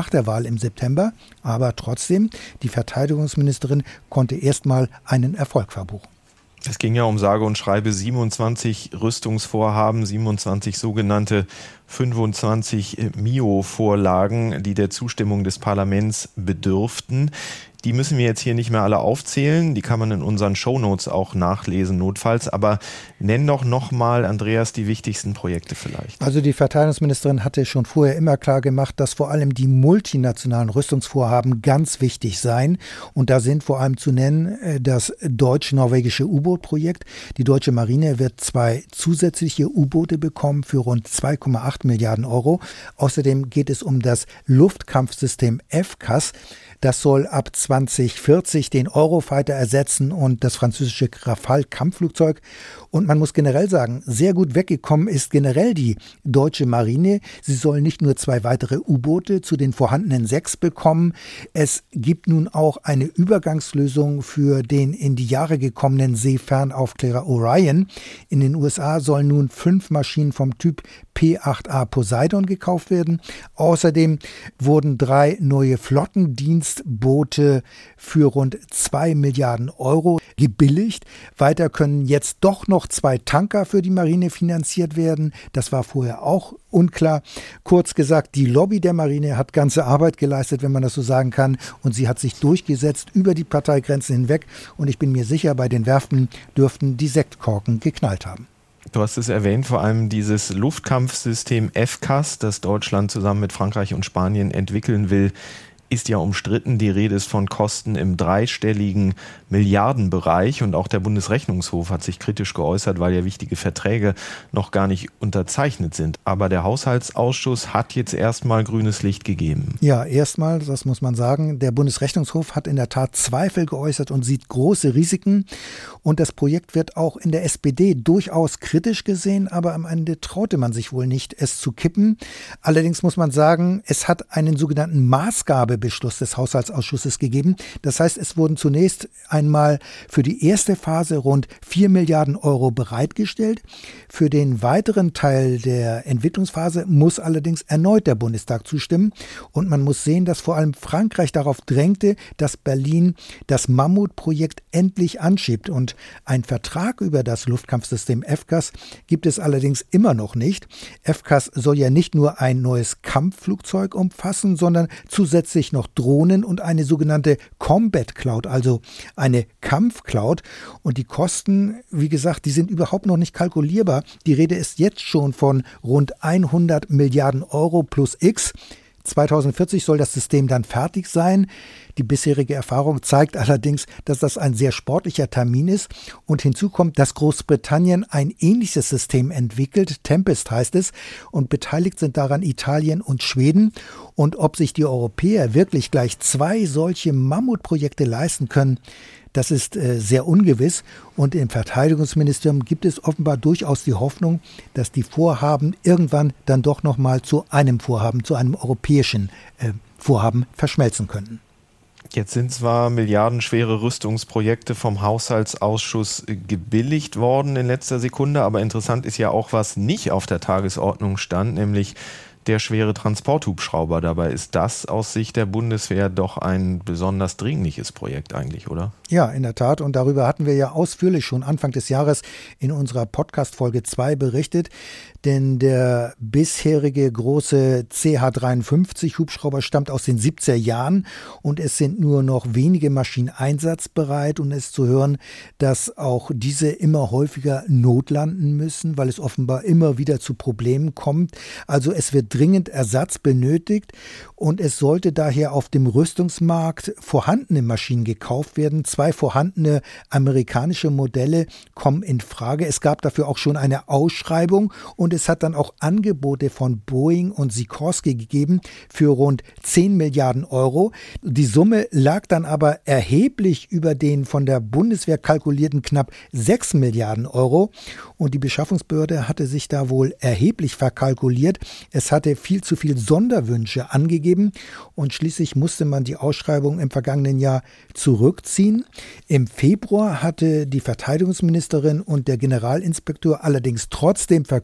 nach der Wahl im September. Aber trotzdem, die Verteidigungsministerin konnte erstmal einen Erfolg verbuchen. Es ging ja um sage und schreibe siebenundzwanzig Rüstungsvorhaben, siebenundzwanzig sogenannte fünfundzwanzig M I O-Vorlagen, die der Zustimmung des Parlaments bedürften. Die müssen wir jetzt hier nicht mehr alle aufzählen, die kann man in unseren Shownotes auch nachlesen notfalls, aber nenn doch nochmal, Andreas, die wichtigsten Projekte vielleicht. Also die Verteidigungsministerin hatte schon vorher immer klar gemacht, dass vor allem die multinationalen Rüstungsvorhaben ganz wichtig seien und da sind vor allem zu nennen das deutsch-norwegische U-Boot-Projekt. Die deutsche Marine wird zwei zusätzliche U-Boote bekommen für rund zwei Komma acht Milliarden Euro. Außerdem geht es um das Luftkampfsystem F C A S. Das soll ab zwanzig vierzig den Eurofighter ersetzen und das französische Rafale-Kampfflugzeug. Und man muss generell sagen, sehr gut weggekommen ist generell die deutsche Marine. Sie soll nicht nur zwei weitere U-Boote zu den vorhandenen sechs bekommen. Es gibt nun auch eine Übergangslösung für den in die Jahre gekommenen Seefernaufklärer Orion. In den U S A sollen nun fünf Maschinen vom Typ P acht A Poseidon gekauft werden. Außerdem wurden drei neue Flottendienstboote für rund zwei Milliarden Euro gebilligt. Weiter können jetzt doch noch zwei Tanker für die Marine finanziert werden. Das war vorher auch unklar. Kurz gesagt, die Lobby der Marine hat ganze Arbeit geleistet, wenn man das so sagen kann. Und sie hat sich durchgesetzt über die Parteigrenzen hinweg. Und ich bin mir sicher, bei den Werften dürften die Sektkorken geknallt haben. Du hast es erwähnt, vor allem dieses Luftkampfsystem F C A S, das Deutschland zusammen mit Frankreich und Spanien entwickeln will, ist ja umstritten. Die Rede ist von Kosten im dreistelligen Milliardenbereich und auch der Bundesrechnungshof hat sich kritisch geäußert, weil ja wichtige Verträge noch gar nicht unterzeichnet sind. Aber der Haushaltsausschuss hat jetzt erstmal grünes Licht gegeben. Ja, erstmal, das muss man sagen, der Bundesrechnungshof hat in der Tat Zweifel geäußert und sieht große Risiken. Und das Projekt wird auch in der S P D durchaus kritisch gesehen, aber am Ende traute man sich wohl nicht, es zu kippen. Allerdings muss man sagen, es hat einen sogenannten Maßgabe Beschluss des Haushaltsausschusses gegeben. Das heißt, es wurden zunächst einmal für die erste Phase rund vier Milliarden Euro bereitgestellt. Für den weiteren Teil der Entwicklungsphase muss allerdings erneut der Bundestag zustimmen. Und man muss sehen, dass vor allem Frankreich darauf drängte, dass Berlin das Mammutprojekt endlich anschiebt. Und ein Vertrag über das Luftkampfsystem F C A S gibt es allerdings immer noch nicht. F C A S soll ja nicht nur ein neues Kampfflugzeug umfassen, sondern zusätzlich noch Drohnen und eine sogenannte Combat Cloud, also eine Kampfcloud. Und die Kosten, wie gesagt, die sind überhaupt noch nicht kalkulierbar. Die Rede ist jetzt schon von rund hundert Milliarden Euro plus X. zweitausendvierzig soll das System dann fertig sein. Die bisherige Erfahrung zeigt allerdings, dass das ein sehr sportlicher Termin ist. Und hinzu kommt, dass Großbritannien ein ähnliches System entwickelt, Tempest heißt es, und beteiligt sind daran Italien und Schweden. Und ob sich die Europäer wirklich gleich zwei solche Mammutprojekte leisten können, das ist äh, sehr ungewiss. Und im Verteidigungsministerium gibt es offenbar durchaus die Hoffnung, dass die Vorhaben irgendwann dann doch nochmal zu einem Vorhaben, zu einem europäischen äh, Vorhaben verschmelzen könnten. Jetzt sind zwar milliardenschwere Rüstungsprojekte vom Haushaltsausschuss gebilligt worden in letzter Sekunde, aber interessant ist ja auch, was nicht auf der Tagesordnung stand, nämlich der schwere Transporthubschrauber. Dabei ist das aus Sicht der Bundeswehr doch ein besonders dringliches Projekt eigentlich, oder? Ja, in der Tat. Und darüber hatten wir ja ausführlich schon Anfang des Jahres in unserer Podcast-Folge zwei berichtet. Denn der bisherige große C H dreiundfünfzig Hubschrauber stammt aus den siebziger Jahren und es sind nur noch wenige Maschinen einsatzbereit und es ist zu hören, dass auch diese immer häufiger notlanden müssen, weil es offenbar immer wieder zu Problemen kommt. Also es wird dringend Ersatz benötigt und es sollte daher auf dem Rüstungsmarkt vorhandene Maschinen gekauft werden. Zwei vorhandene amerikanische Modelle kommen in Frage. Es gab dafür auch schon eine Ausschreibung und es hat dann auch Angebote von Boeing und Sikorsky gegeben für rund zehn Milliarden Euro. Die Summe lag dann aber erheblich über den von der Bundeswehr kalkulierten knapp sechs Milliarden Euro und die Beschaffungsbehörde hatte sich da wohl erheblich verkalkuliert. Es hatte viel zu viel Sonderwünsche angegeben und schließlich musste man die Ausschreibung im vergangenen Jahr zurückziehen. Im Februar hatte die Verteidigungsministerin und der Generalinspektor allerdings trotzdem verkündet,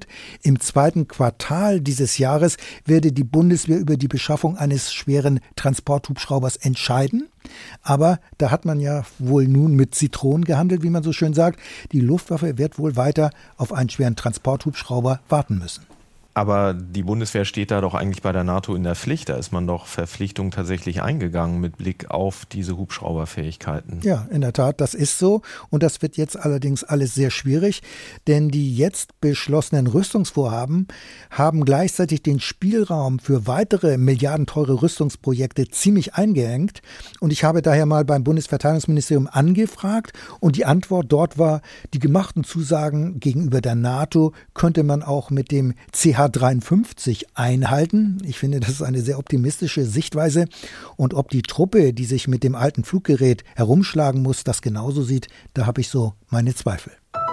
wird. Im zweiten Quartal dieses Jahres werde die Bundeswehr über die Beschaffung eines schweren Transporthubschraubers entscheiden. Aber da hat man ja wohl nun mit Zitronen gehandelt, wie man so schön sagt. Die Luftwaffe wird wohl weiter auf einen schweren Transporthubschrauber warten müssen. Aber die Bundeswehr steht da doch eigentlich bei der NATO in der Pflicht. Da ist man doch Verpflichtungen tatsächlich eingegangen mit Blick auf diese Hubschrauberfähigkeiten. Ja, in der Tat, das ist so. Und das wird jetzt allerdings alles sehr schwierig, denn die jetzt beschlossenen Rüstungsvorhaben haben gleichzeitig den Spielraum für weitere milliardenteure Rüstungsprojekte ziemlich eingeengt. Und ich habe daher mal beim Bundesverteidigungsministerium angefragt und die Antwort dort war, die gemachten Zusagen gegenüber der NATO könnte man auch mit dem C H dreiundfünfzig einhalten. Ich finde, das ist eine sehr optimistische Sichtweise. Und ob die Truppe, die sich mit dem alten Fluggerät herumschlagen muss, das genauso sieht, da habe ich so meine Zweifel.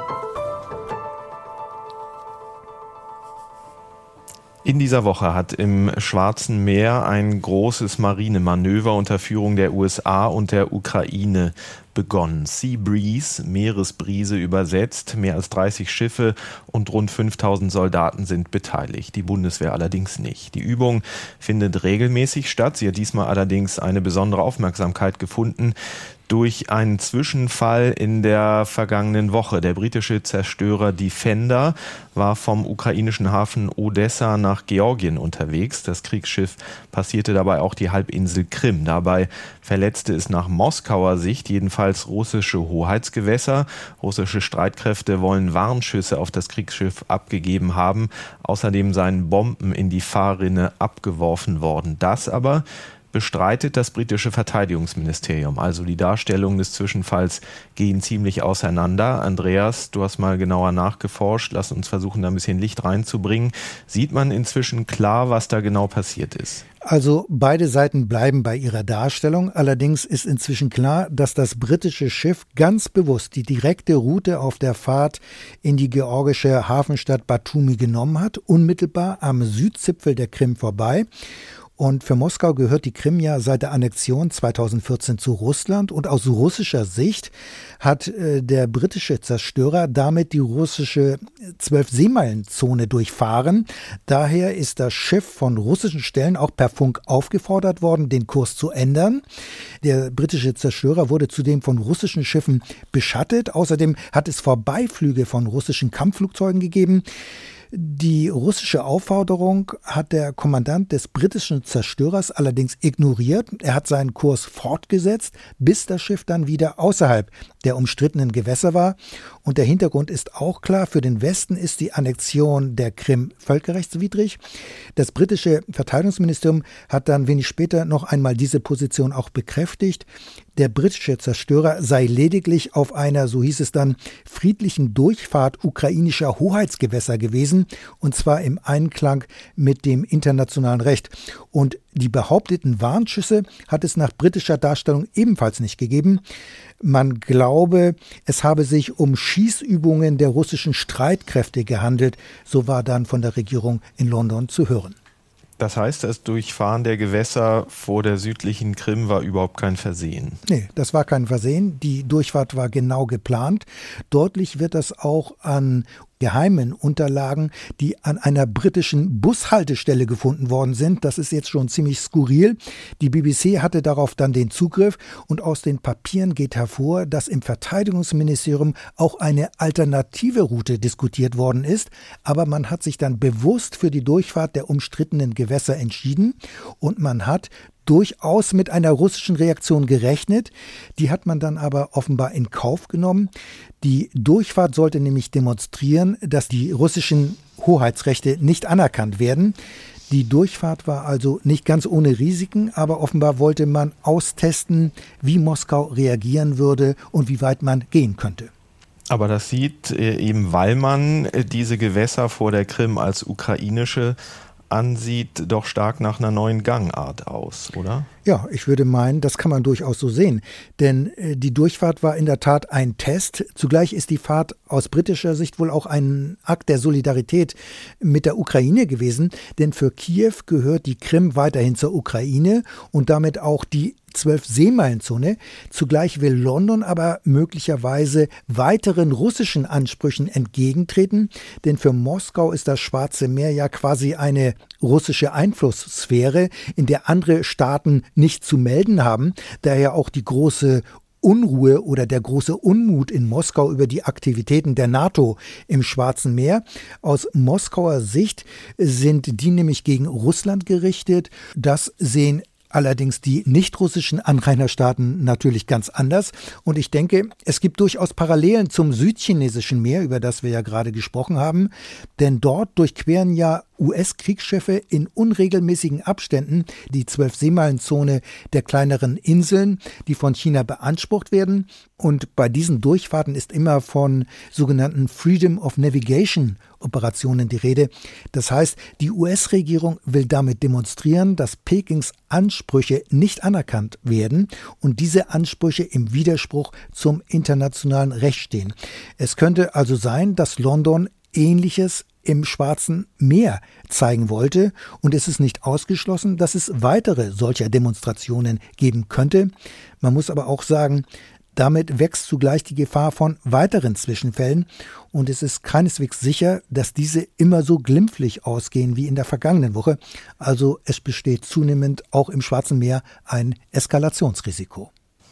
In dieser Woche hat im Schwarzen Meer ein großes Marinemanöver unter Führung der U S A und der Ukraine begonnen. Sea Breeze, Meeresbrise übersetzt. Mehr als dreißig Schiffe und rund fünftausend Soldaten sind beteiligt. Die Bundeswehr allerdings nicht. Die Übung findet regelmäßig statt. Sie hat diesmal allerdings eine besondere Aufmerksamkeit gefunden durch einen Zwischenfall in der vergangenen Woche. Der britische Zerstörer Defender war vom ukrainischen Hafen Odessa nach Georgien unterwegs. Das Kriegsschiff passierte dabei auch die Halbinsel Krim. Dabei verletzte es nach Moskauer Sicht jedenfalls russische Hoheitsgewässer. Russische Streitkräfte wollen Warnschüsse auf das Kriegsschiff abgegeben haben. Außerdem seien Bomben in die Fahrrinne abgeworfen worden. Das aber bestreitet das britische Verteidigungsministerium. Also die Darstellungen des Zwischenfalls gehen ziemlich auseinander. Andreas, du hast mal genauer nachgeforscht. Lass uns versuchen, da ein bisschen Licht reinzubringen. Sieht man inzwischen klar, was da genau passiert ist? Also beide Seiten bleiben bei ihrer Darstellung. Allerdings ist inzwischen klar, dass das britische Schiff ganz bewusst die direkte Route auf der Fahrt in die georgische Hafenstadt Batumi genommen hat, unmittelbar am Südzipfel der Krim vorbei. Und für Moskau gehört die Krim ja seit der Annexion zweitausendvierzehn zu Russland. Und aus russischer Sicht hat äh, der britische Zerstörer damit die russische zwölf-Seemeilen-Zone durchfahren. Daher ist das Schiff von russischen Stellen auch per Funk aufgefordert worden, den Kurs zu ändern. Der britische Zerstörer wurde zudem von russischen Schiffen beschattet. Außerdem hat es Vorbeiflüge von russischen Kampfflugzeugen gegeben. Die russische Aufforderung hat der Kommandant des britischen Zerstörers allerdings ignoriert. Er hat seinen Kurs fortgesetzt, bis das Schiff dann wieder außerhalb der umstrittenen Gewässer war. Und der Hintergrund ist auch klar. Für den Westen ist die Annexion der Krim völkerrechtswidrig. Das britische Verteidigungsministerium hat dann wenig später noch einmal diese Position auch bekräftigt. Der britische Zerstörer sei lediglich auf einer, so hieß es dann, friedlichen Durchfahrt ukrainischer Hoheitsgewässer gewesen, und zwar im Einklang mit dem internationalen Recht. Und die behaupteten Warnschüsse hat es nach britischer Darstellung ebenfalls nicht gegeben. Man glaube, es habe sich um Schießübungen der russischen Streitkräfte gehandelt, so war dann von der Regierung in London zu hören. Das heißt, das Durchfahren der Gewässer vor der südlichen Krim war überhaupt kein Versehen? Nee, das war kein Versehen. Die Durchfahrt war genau geplant. Deutlich wird das auch an geheimen Unterlagen, die an einer britischen Bushaltestelle gefunden worden sind. Das ist jetzt schon ziemlich skurril. Die B B C hatte darauf dann den Zugriff und aus den Papieren geht hervor, dass im Verteidigungsministerium auch eine alternative Route diskutiert worden ist. Aber man hat sich dann bewusst für die Durchfahrt der umstrittenen Gewässer entschieden und man hat durchaus mit einer russischen Reaktion gerechnet. Die hat man dann aber offenbar in Kauf genommen. Die Durchfahrt sollte nämlich demonstrieren, dass die russischen Hoheitsrechte nicht anerkannt werden. Die Durchfahrt war also nicht ganz ohne Risiken, aber offenbar wollte man austesten, wie Moskau reagieren würde und wie weit man gehen könnte. Aber das sieht eben, weil man diese Gewässer vor der Krim als ukrainische ansieht, doch stark nach einer neuen Gangart aus, oder? Ja, ich würde meinen, das kann man durchaus so sehen. Denn äh, die Durchfahrt war in der Tat ein Test. Zugleich ist die Fahrt aus britischer Sicht wohl auch ein Akt der Solidarität mit der Ukraine gewesen. Denn für Kiew gehört die Krim weiterhin zur Ukraine und damit auch die Zwölf-Seemeilen-Zone. Zugleich will London aber möglicherweise weiteren russischen Ansprüchen entgegentreten, denn für Moskau ist das Schwarze Meer ja quasi eine russische Einflusssphäre, in der andere Staaten nicht zu melden haben, daher auch die große Unruhe oder der große Unmut in Moskau über die Aktivitäten der NATO im Schwarzen Meer. Aus Moskauer Sicht sind die nämlich gegen Russland gerichtet. Das sehen allerdings die nicht-russischen Anrainerstaaten natürlich ganz anders. Und ich denke, es gibt durchaus Parallelen zum südchinesischen Meer, über das wir ja gerade gesprochen haben. Denn dort durchqueren ja U S-Kriegsschiffe in unregelmäßigen Abständen die Zwölf-Seemeilen-Zone der kleineren Inseln, die von China beansprucht werden. Und bei diesen Durchfahrten ist immer von sogenannten Freedom of Navigation Operationen die Rede. Das heißt, die U S-Regierung will damit demonstrieren, dass Pekings Ansprüche nicht anerkannt werden und diese Ansprüche im Widerspruch zum internationalen Recht stehen. Es könnte also sein, dass London Ähnliches im Schwarzen Meer zeigen wollte und es ist nicht ausgeschlossen, dass es weitere solcher Demonstrationen geben könnte. Man muss aber auch sagen, damit wächst zugleich die Gefahr von weiteren Zwischenfällen und es ist keineswegs sicher, dass diese immer so glimpflich ausgehen wie in der vergangenen Woche. Also es besteht zunehmend auch im Schwarzen Meer ein Eskalationsrisiko.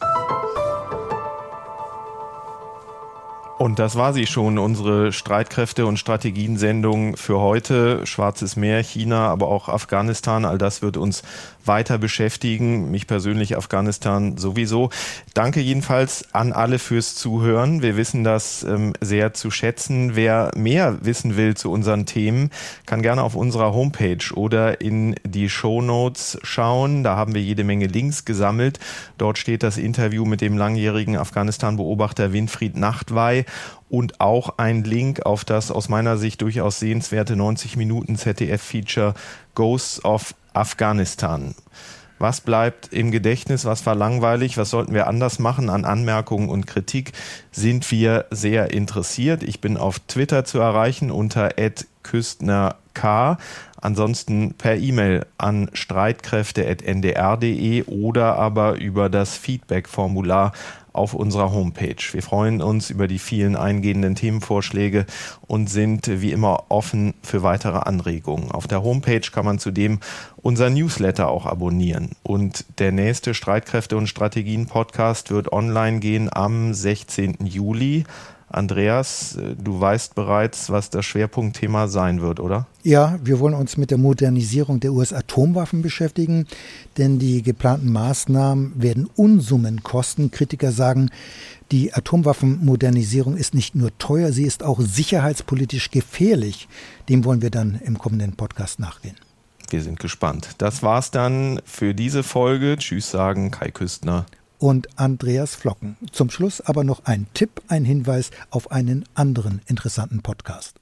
Und das war sie schon, unsere Streitkräfte- und Strategien-Sendung für heute. Schwarzes Meer, China, aber auch Afghanistan, all das wird uns weiter beschäftigen. Mich persönlich Afghanistan sowieso. Danke jedenfalls an alle fürs Zuhören. Wir wissen das ähm, sehr zu schätzen. Wer mehr wissen will zu unseren Themen, kann gerne auf unserer Homepage oder in die Shownotes schauen. Da haben wir jede Menge Links gesammelt. Dort steht das Interview mit dem langjährigen Afghanistan-Beobachter Winfried Nachtwey und auch ein Link auf das aus meiner Sicht durchaus sehenswerte neunzig Minuten Z D F-Feature Ghosts of Afghanistan. Was bleibt im Gedächtnis? Was war langweilig? Was sollten wir anders machen? An Anmerkungen und Kritik sind wir sehr interessiert. Ich bin auf Twitter zu erreichen unter at küstnerk. Ansonsten per E-Mail an streitkräfte at n d r punkt d e oder aber über das Feedback-Formular auf unserer Homepage. Wir freuen uns über die vielen eingehenden Themenvorschläge und sind wie immer offen für weitere Anregungen. Auf der Homepage kann man zudem unser Newsletter auch abonnieren. Und der nächste Streitkräfte- und Strategien-Podcast wird online gehen am sechzehnten Juli. Andreas, du weißt bereits, was das Schwerpunktthema sein wird, oder? Ja, wir wollen uns mit der Modernisierung der U S-Atomwaffen beschäftigen, denn die geplanten Maßnahmen werden Unsummen kosten. Kritiker sagen, die Atomwaffenmodernisierung ist nicht nur teuer, sie ist auch sicherheitspolitisch gefährlich. Dem wollen wir dann im kommenden Podcast nachgehen. Wir sind gespannt. Das war's dann für diese Folge. Tschüss sagen Kai Küstner und Andreas Flocken. Zum Schluss aber noch ein Tipp, ein Hinweis auf einen anderen interessanten Podcast.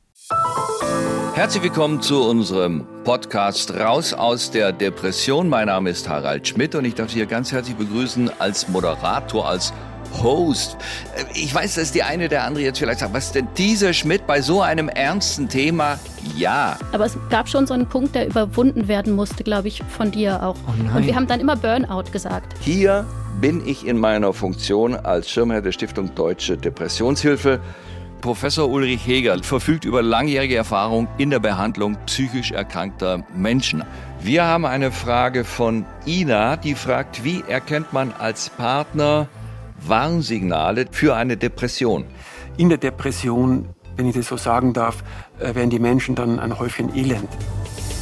Herzlich willkommen zu unserem Podcast Raus aus der Depression. Mein Name ist Harald Schmidt und ich darf Sie hier ganz herzlich begrüßen als Moderator, als Host. Ich weiß, dass die eine oder andere jetzt vielleicht sagt, was ist denn dieser Schmidt bei so einem ernsten Thema? Ja. Aber es gab schon so einen Punkt, der überwunden werden musste, glaube ich, von dir auch. Oh nein. Und wir haben dann immer Burnout gesagt. Hier bin ich in meiner Funktion als Schirmherr der Stiftung Deutsche Depressionshilfe. Professor Ulrich Heger verfügt über langjährige Erfahrung in der Behandlung psychisch erkrankter Menschen. Wir haben eine Frage von Ina, die fragt, wie erkennt man als Partner Warnsignale für eine Depression? In der Depression, wenn ich das so sagen darf, werden die Menschen dann ein Häufchen elend.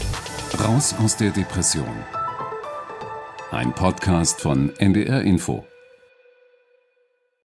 Raus aus der Depression. Ein Podcast von N D R Info.